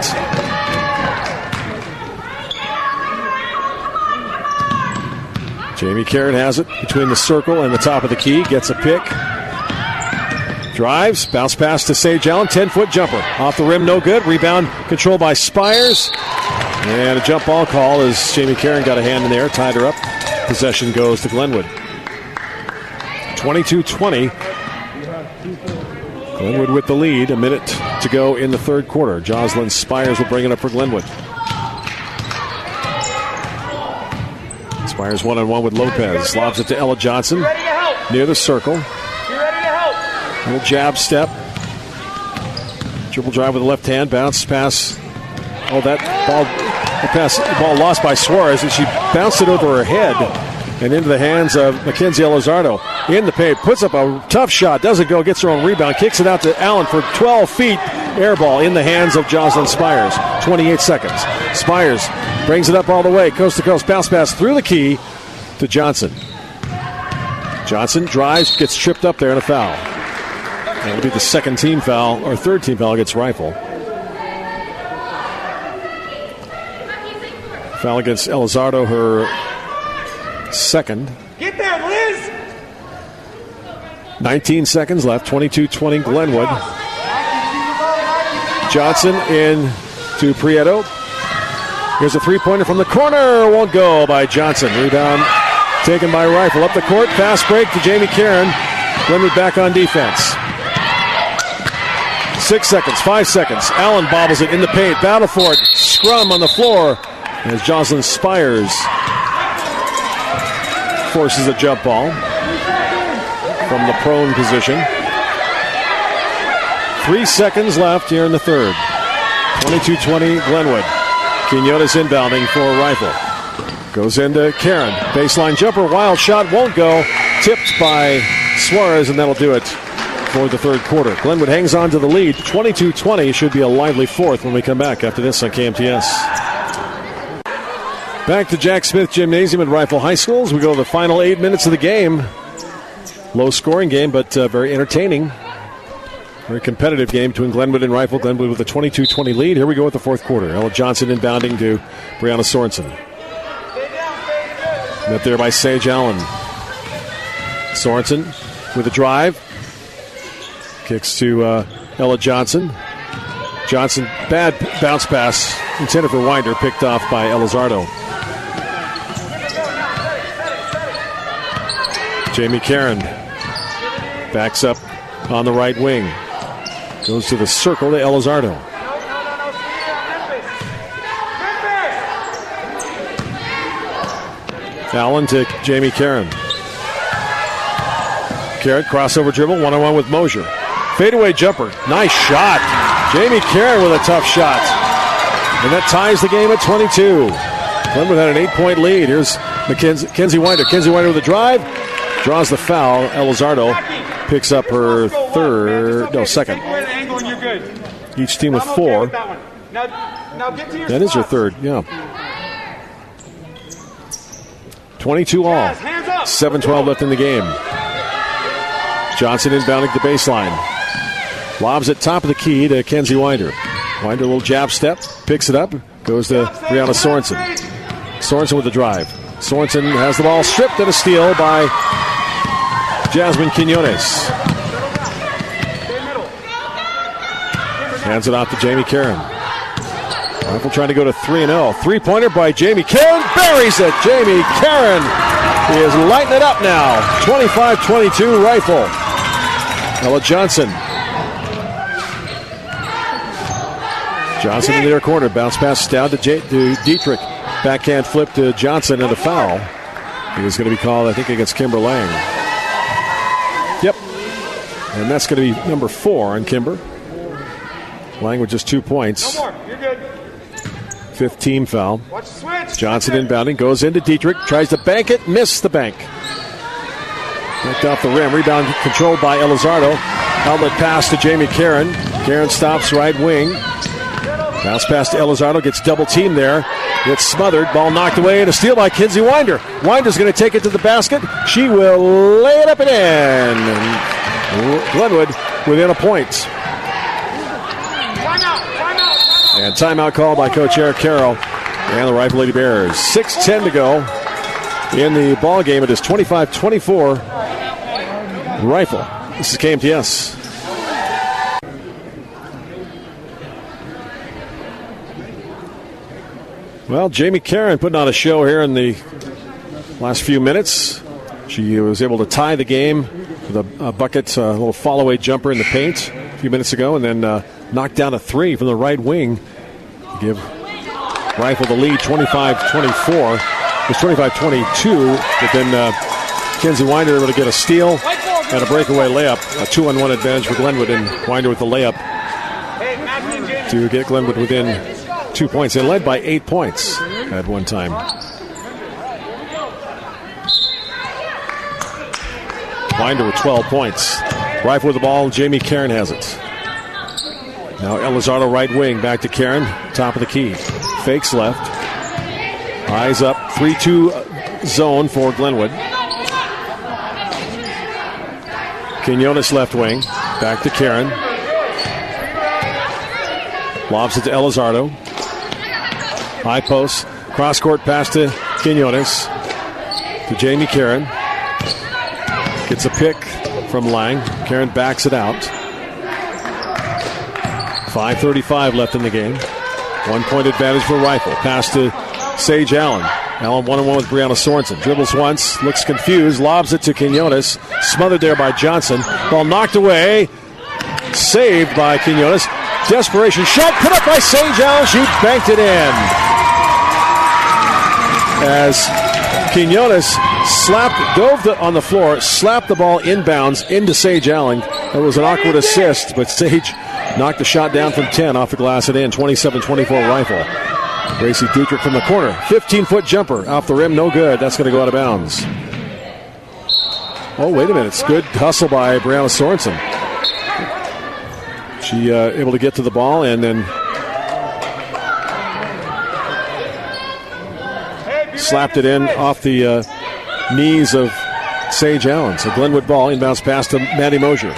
Speaker 2: Jamie Karen has it between the circle and the top of the key. Gets a pick. Drives. Bounce pass to Sage Allen. 10-foot jumper. Off the rim, no good. Rebound controlled by Spires. And a jump ball call as Jamie Karen got a hand in there. Tied her up. Possession goes to Glenwood. 22-20. Glenwood with the lead. A minute to go in the third quarter. Jocelyn Spires will bring it up for Glenwood. Spires one-on-one with Lopez. Lobs it to Ella Johnson. Near the circle. Little jab step. Dribble drive with the left hand. Bounce pass. Oh, that ball lost by Suarez, and she bounced it over her head and into the hands of Mackenzie Elizardo. In the paint, puts up a tough shot, doesn't go, gets her own rebound, kicks it out to Allen for 12 feet. Air ball in the hands of Jocelyn Spires. 28 seconds. Spires brings it up all the way, coast to coast, bounce pass through the key to Johnson. Johnson drives, gets tripped up there, and a foul. That'll be the second team foul, or third team foul against Rifle. Foul against Elizardo, her second.
Speaker 3: Get there, Liz!
Speaker 2: 19 seconds left, 22-20 Glenwood. Johnson in to Prieto. Here's a three-pointer from the corner. Won't go by Johnson. Rebound taken by Rifle. Up the court, fast break to Jamie Karen. Glenwood back on defense. 6 seconds, 5 seconds. Allen bobbles it in the paint. Battle for it. Scrum on the floor as Jocelyn Spires forces a jump ball from the prone position. 3 seconds left here in the third. 22-20 Glenwood. Quinones inbounding for Rifle. Goes into Karen. Baseline jumper. Wild shot. Won't go. Tipped by Suarez, and that'll do it for the third quarter. Glenwood hangs on to the lead. 22-20. Should be a lively fourth when we come back after this on KMTS. Back to Jack Smith Gymnasium at Rifle High School as we go to the final 8 minutes of the game. Low scoring game, but very entertaining. Very competitive game between Glenwood and Rifle. Glenwood with a 22-20 lead. Here we go with the fourth quarter. Ella Johnson inbounding to Brianna Sorensen. Met there by Sage Allen. Sorensen with a drive. Kicks to Ella Johnson. Johnson, bad bounce pass intended for Winder, picked off by Elizardo. Jamie Karen backs up on the right wing. Goes to the circle to Elizardo. Allen to Jamie Karen. Karen crossover dribble, one-on-one with Mosier. Fadeaway jumper, nice shot. Jamie Karen with a tough shot. And that ties the game at 22. Glenwood had an 8-point lead. Here's Kenzie Winder. Kenzie Winder with a drive. Draws the foul. Elizardo picks up her second. Each team with 4. That is her third, yeah. 22 all. 7-12 left in the game. Johnson inbounding the baseline. Lobs at top of the key to Kenzie Winder. Winder, a little jab step, picks it up, goes to Brianna Sorensen. Sorensen with the drive. Sorensen has the ball stripped and a steal by Jasmine Quinones. Hands it off to Jamie Karen. Rifle trying to go to 3-0. Three-pointer by Jamie Karen. Buries it. Jamie Karen is lighting it up now. 25-22 Rifle. Ella Johnson. Johnson in the near corner. Bounce pass down to Dietrich. Backhand flip to Johnson and a foul. It was going to be called, I think, against Kimber Lang. Yep. And that's going to be number 4 on Kimber. Lang with just 2 points.
Speaker 3: No more. You're good.
Speaker 2: 5th team foul.
Speaker 3: Watch the switch.
Speaker 2: Johnson inbounding, goes into Dietrich, tries to bank it, missed the bank. Knocked off the rim, rebound controlled by Elizardo. Outlet pass to Jamie Karen. Karen stops right wing. Bounce pass to Elizardo, gets double teamed there. It's smothered, ball knocked away, and a steal by Kinsey Winder. Winder's going to take it to the basket. She will lay it up and in. And Glenwood within a point.
Speaker 3: Timeout.
Speaker 2: And timeout called by Coach Eric Carroll and the Rifle Lady Bears. 6:10 to go in the ball game. It is 25-24 Rifle. This is KMTS. Well, Jamie Karen putting on a show here in the last few minutes. She was able to tie the game with a bucket, a little fall-away jumper in the paint a few minutes ago, and then knocked down a three from the right wing to give Rifle the lead, 25-24. It was 25-22, but then Kinsey Winder able to get a steal and a breakaway layup, a 2-on-1 advantage for Glenwood, and Winder with the layup to get Glenwood within 2 points. They led by 8 points at one time. Winder with 12 points. Rifle with the ball. Jamie Karen has it. Now Elizardo right wing. Back to Karen. Top of the key. Fakes left. Eyes up. 3-2 zone for Glenwood. Quinones left wing. Back to Karen. Lobs it to Elizardo. High post. Cross court pass to Quinones. To Jamie Karen. Gets a pick from Lang. Karen backs it out. 5:35 left in the game. 1 point advantage for Rifle. Pass to Sage Allen. Allen one-on-one with Brianna Sorensen. Dribbles once. Looks confused. Lobs it to Quinones. Smothered there by Johnson. Ball knocked away. Saved by Quinones. Desperation shot put up by Sage Allen. She banked it in. As Quinones dove on the floor, slapped the ball inbounds into Sage Allen. It was an awkward assist, but Sage knocked the shot down from 10 off the glass and in. 27-24 Rifle. Gracie Dietrich from the corner. 15-foot jumper off the rim, no good. That's going to go out of bounds. Oh, wait a minute. It's good hustle by Brianna Sorensen. She able to get to the ball and then slapped it in off the knees of Sage Allen. So Glenwood ball, inbounds pass to Maddie Mosier.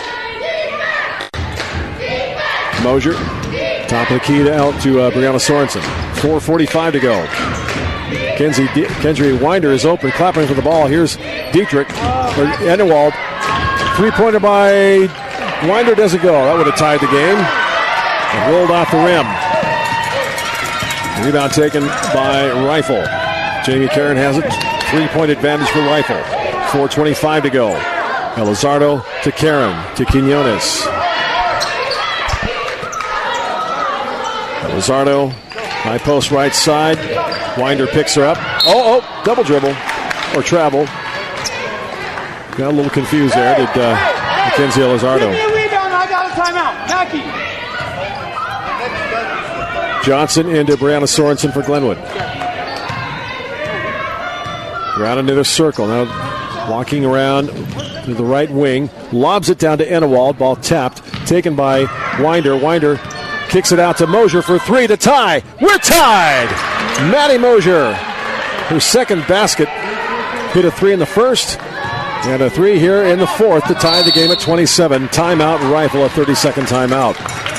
Speaker 2: Mosier, top of the key to Brianna Sorensen. 4:45 to go. Kendry Winder is open, clapping for the ball. Here's Dietrich, or Enewald. 3-pointer by Winder doesn't go. That would have tied the game. And rolled off the rim. Rebound taken by Rifle. Jamie Karen has it. 3-point advantage for Rifle. 4:25 to go. Elizardo to Karen, to Quinones. Elizardo, high post right side. Winder picks her up. Double dribble or travel. Got a little confused there, did Mackenzie Elizardo.
Speaker 3: Give me a rebound, I got a timeout. Mackie.
Speaker 2: Johnson into Brianna Sorensen for Glenwood. Around into the circle. Now walking around to the right wing. Lobs it down to Enewald. Ball tapped. Taken by Winder. Winder kicks it out to Mosier for three to tie. We're tied! Maddie Mosier. Her second basket. Hit a three in the first. And a three here in the fourth to tie the game at 27. Timeout Rifle, a 30-second timeout.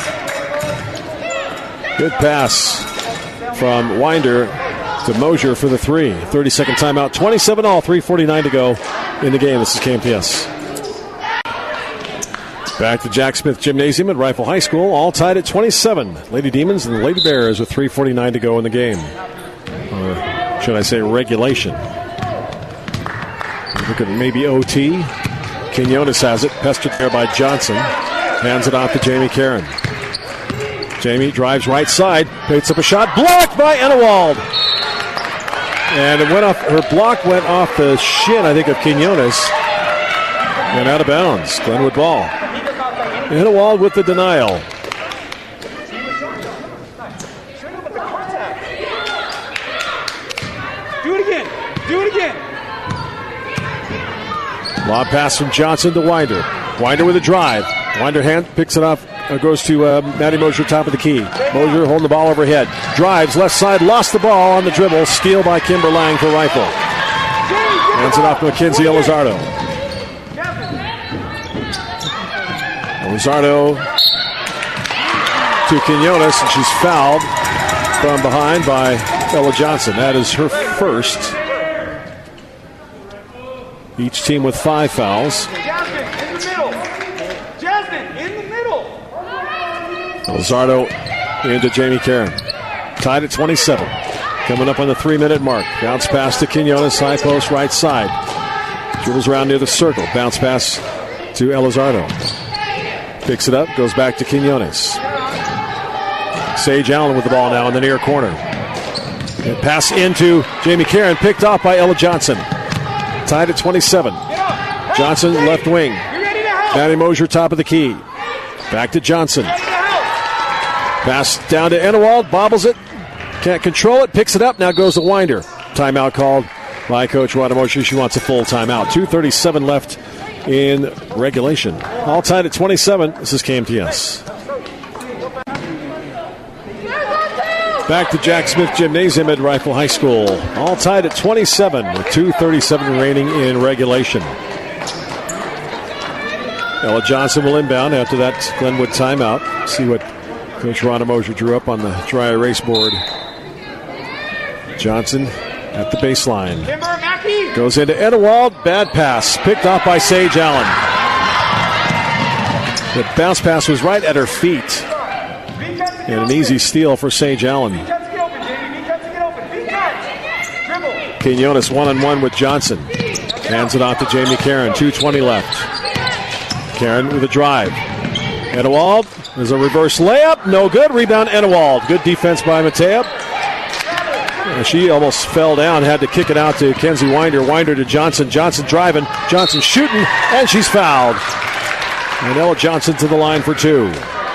Speaker 2: Good pass from Winder to Mosier for the three. 30-second timeout. 27-all, 3:49 to go in the game. This is KMTS. Back to Jack Smith Gymnasium at Rifle High School. All tied at 27. Lady Demons and the Lady Bears with 3:49 to go in the game. Or should I say regulation. Look at maybe OT. Quinones has it. Pestered there by Johnson. Hands it off to Jamie Karen. Jamie drives right side. Pates up a shot. Blocked by Enewald. And it went off. Her block went off the shin, I think, of Quinones. And out of bounds. Glenwood ball. Enewald with the denial.
Speaker 3: Do it again.
Speaker 2: Lob pass from Johnson to Winder. Winder with a drive. Winder hand picks it up, goes to Maddie Mosier, top of the key. Mosier holding the ball overhead. Drives left side, lost the ball on the dribble. Steal by Kimber Lang for Rifle. Hands it off to Mackenzie Elizardo. Elizardo to Quinones, and she's fouled from behind by Ella Johnson. That is her first. Each team with 5 fouls.
Speaker 3: Jasmine, in the middle. Jasmine, in the middle.
Speaker 2: Elizardo into Jamie Karen. Tied at 27. Coming up on the 3-minute mark. Bounce pass to Quinones, high post right side. Dribbles around near the circle. Bounce pass to Elizardo. Picks it up, goes back to Quinones. Sage Allen with the ball now in the near corner. And pass into Jamie Karen, picked off by Ella Johnson. Tied at 27. Johnson left wing. Maddie Mosier top of the key. Back to Johnson. Pass down to Enewald, bobbles it. Can't control it, picks it up, now goes to Winder. Timeout called by Coach Rhonda Mosier. She wants a full timeout. 2:37 left in regulation. All tied at 27. This is KMTS. Back to Jack Smith Gymnasium at Rifle High School. All tied at 27 with 2:37 remaining in regulation. Ella Johnson will inbound after that Glenwood timeout. See what Coach Rhonda Mosier drew up on the dry erase board. Johnson at the baseline. Goes into Enewald. Bad pass. Picked off by Sage Allen. The bounce pass was right at her feet. And an easy steal for Sage Allen. Quinones 1-on-1 with Johnson. Hands it off to Jamie Karen. 2:20 left. Karen with a drive. Enewald. There's a reverse layup. No good. Rebound Enewald. Good defense by Matea. She almost fell down. Had to kick it out to Kenzie Winder. Winder to Johnson. Johnson driving. Johnson shooting. And she's fouled. And Ella Johnson to the line for 2.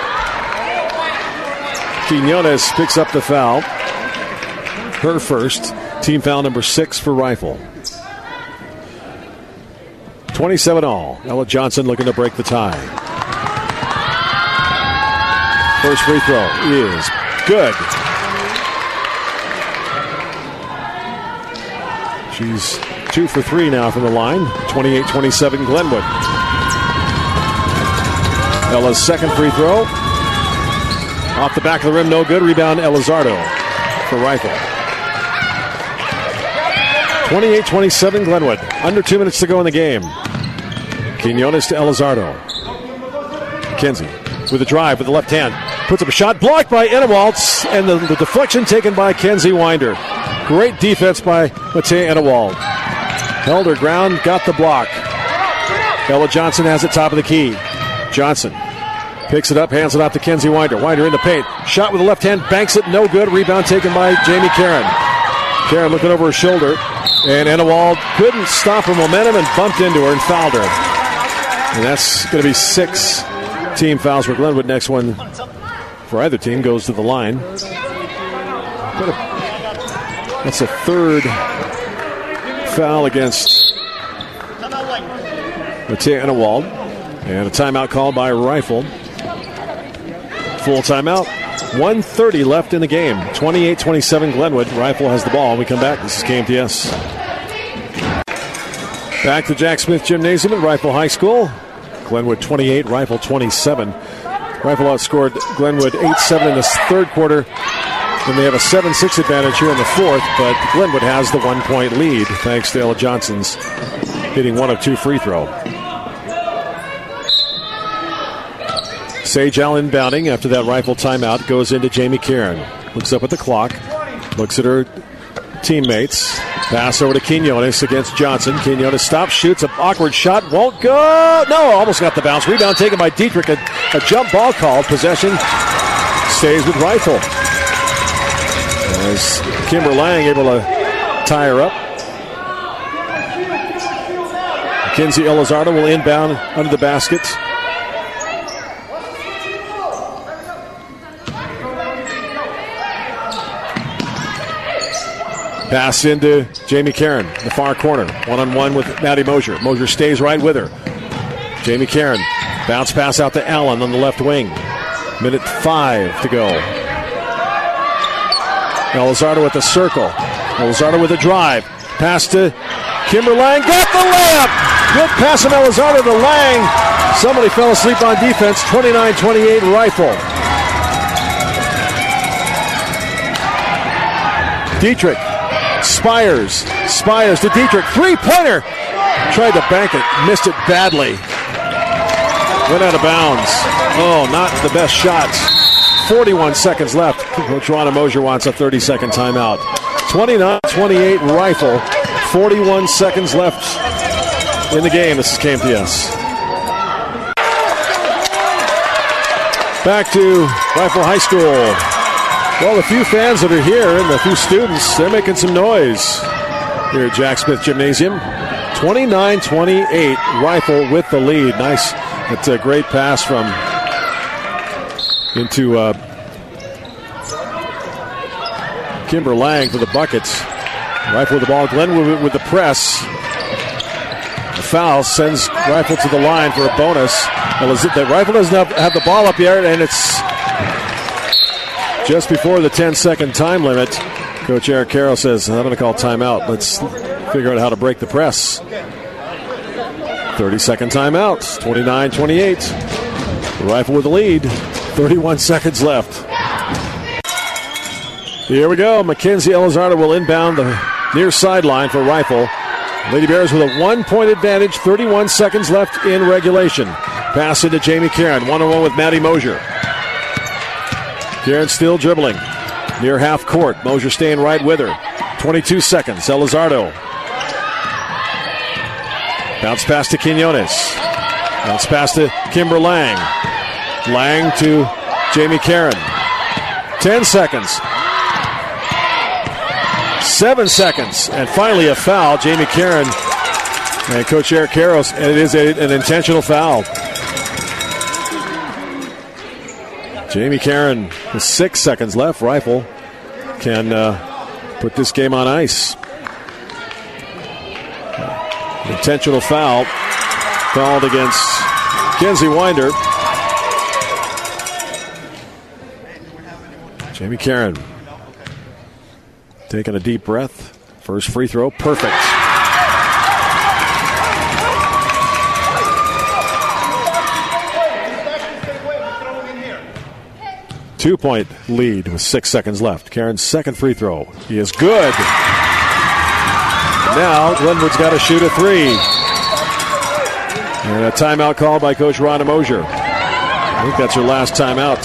Speaker 2: Quinones picks up the foul. Her first. Team foul number 6 for Rifle. 27 all. Ella Johnson looking to break the tie. First free throw is good. She's 2 for 3 now from the line. 28-27 Glenwood. Ella's second free throw. Off the back of the rim, no good. Rebound Elizardo for Rifle. 28-27 Glenwood. Under 2 minutes to go in the game. Quinones to Elizardo. Kenzie with a drive with the left hand. Puts up a shot. Blocked by Enewald. And the deflection taken by Kenzie Winder. Great defense by Matea Enewald. Held her ground. Got the block. Ella Johnson has it top of the key. Johnson picks it up. Hands it off to Kenzie Winder. Winder in the paint. Shot with the left hand. Banks it. No good. Rebound taken by Jamie Karen. Karen looking over her shoulder. And Enewald couldn't stop her momentum and bumped into her and fouled her. And that's going to be 6 team fouls for Glenwood. Next one for either team goes to the line. That's a third foul against Matea Enewald. And a timeout called by Rifle. Full timeout. 1:30 left in the game. 28-27 Glenwood. Rifle has the ball. When we come back, this is KMTS. Back to Jack Smith Gymnasium at Rifle High School. Glenwood 28, Rifle 27. Rifle outscored Glenwood 8-7 in the third quarter. And they have a 7-6 advantage here in the fourth, but Glenwood has the 1-point lead thanks to Ella Johnson's hitting 1 of 2 free throw. Sage Allen inbounding after that Rifle timeout goes into Jamie Karen. Looks up at the clock, looks at her teammates. Pass over to Quinones against Johnson. Quinones stops, shoots an awkward shot, won't go. No, almost got the bounce. Rebound taken by Dietrich. A jump ball called. Possession stays with Rifle. As Kimber Lang able to tie her up. Mackenzie Elizardo will inbound under the basket. Pass into Jamie Karen, the far corner. One-on-one with Maddie Mosier. Mosier stays right with her. Jamie Karen, bounce pass out to Allen on the left wing. Minute 5 to go. Elizardo with the circle. Elizardo with a drive. Pass to Kimber Lang. Got the layup! Good pass from Elizardo to Lang. Somebody fell asleep on defense. 29-28 Rifle. Dietrich. Spires to Dietrich. Three-pointer. Tried to bank it. Missed it badly. Went out of bounds. Oh, not the best shots. 41 seconds left. Coach Ron Mosier wants a 30-second timeout. 29-28 Rifle. 41 seconds left in the game. This is KMTS. Back to Rifle High School. Well, the few fans that are here and the few students, they're making some noise here at Jack Smith Gymnasium. 29-28, Rifle with the lead. Nice. It's a great pass from into Kimber Lang for the buckets. Rifle with the ball. Glenwood with the press. The foul sends Rifle to the line for a bonus. The Rifle doesn't have the ball up yet, and it's just before the 10-second time limit. Coach Eric Carroll says, I'm going to call timeout. Let's figure out how to break the press. 30-second timeout. 29-28. Rifle with the lead. 31 seconds left. Here we go. Mackenzie Elizardo will inbound the near sideline for Rifle. Lady Bears with a 1-point advantage. 31 seconds left in regulation. Pass into Jamie Karen. One-on-one with Maddie Mosier. Karen still dribbling. Near half court. Mosier staying right with her. 22 seconds. Elizardo. Bounce pass to Quinones. Bounce pass to Kimber Lang. Lang to Jamie Karen. 10 seconds. 7 seconds. And finally a foul. Jamie Karen and Coach Eric Carroll. And it is an intentional foul. Jamie Karen with 6 seconds left. Rifle can put this game on ice. Intentional foul called against Kenzie Winder. Jamie Karen taking a deep breath. First free throw, perfect. Two-point lead with 6 seconds left. Karen's second free throw. He is good. Now Glenwood's got to shoot a three. And a timeout called by Coach Ron Mosier. I think that's her last timeout.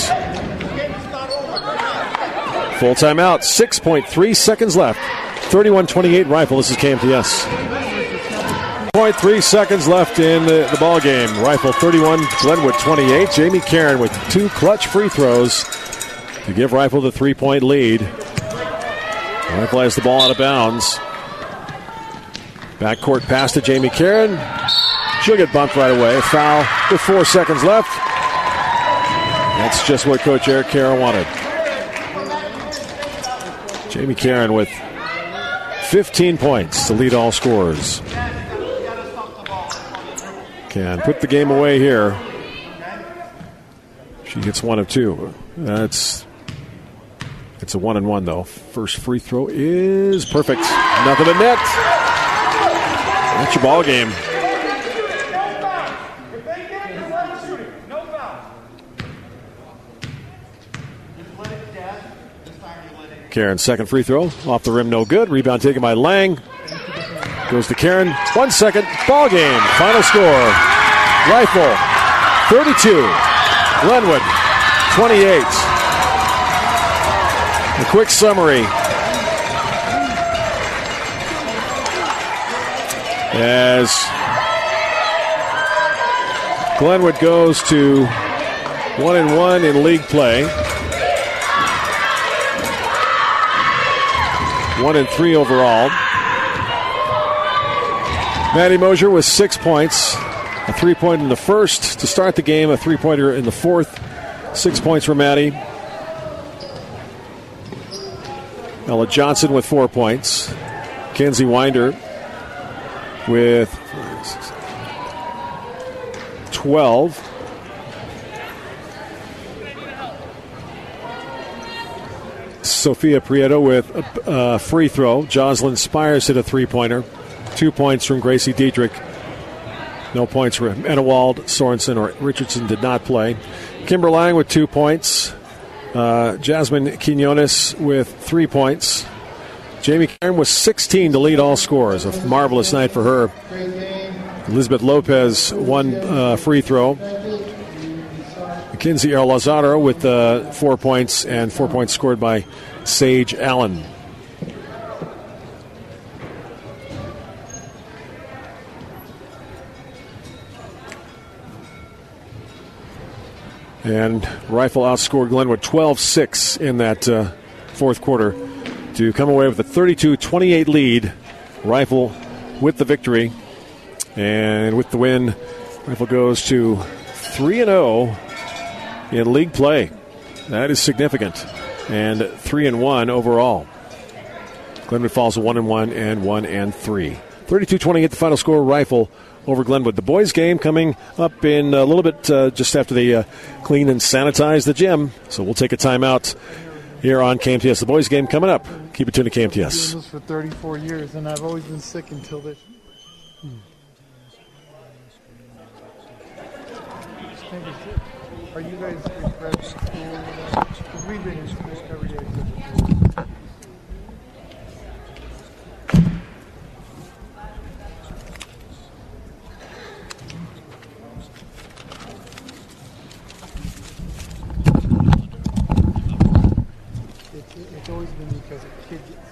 Speaker 2: Full timeout. 6.3 seconds left. 31-28 Rifle. This is KMTS. 0.3 seconds left in the ball game. Rifle 31, Glenwood 28. Jamie Karen with 2 clutch free throws to give Rifle the 3-point lead. Rifle has the ball out of bounds. Backcourt pass to Jamie Karen. She'll get bumped right away. Foul with 4 seconds left. That's just what Coach Eric Carroll wanted. Jamie Karen with 15 points to lead all scorers. Can put the game away here. She gets 1 of 2. It's a 1-and-1 though. First free throw is perfect. Nothing but net. That's your ball game. Karen's second free throw off the rim, no good. Rebound taken by Lang. Goes to Karen. 1 second. Ball game. Final score. Rifle 32. Glenwood 28. A quick summary. As Glenwood goes to 1-1 in league play. 1-3 overall. Maddie Mosier with 6 points. A 3-pointer in the first to start the game. A 3-pointer in the fourth. 6 points for Maddie. Ella Johnson with 4 points. Kenzie Winder with 12. Sophia Prieto with a free throw. Jocelyn Spires hit a three-pointer. 2 points from Gracie Dietrich. No points for Enewald, Sorensen, or Richardson did not play. Kimber Lang with 2 points. Jasmine Quinones with 3 points. Jamie Karen with 16 to lead all scorers. A marvelous night for her. Elizabeth Lopez, 1 free throw. Mackenzie Lazaro with 4 points, and 4 points scored by Sage Allen. And Rifle outscored Glenwood 12-6 in that fourth quarter to come away with a 32-28 lead. Rifle with the victory. And with the win, Rifle goes to 3-0 in league play. That is significant. And 3-1 overall. Glenwood falls to 1-1 and 1-3. 32-28 the final score. Rifle over Glenwood. The boys' game coming up in a little bit just after they clean and sanitize the gym. So we'll take a timeout here on KMTS. The boys' game coming up. Keep it tuned to KMTS.
Speaker 5: I've been doing this for 34 years, and I've always been sick until this. Are you guys in prep school? Because we've been in school every day. It's always been because a kid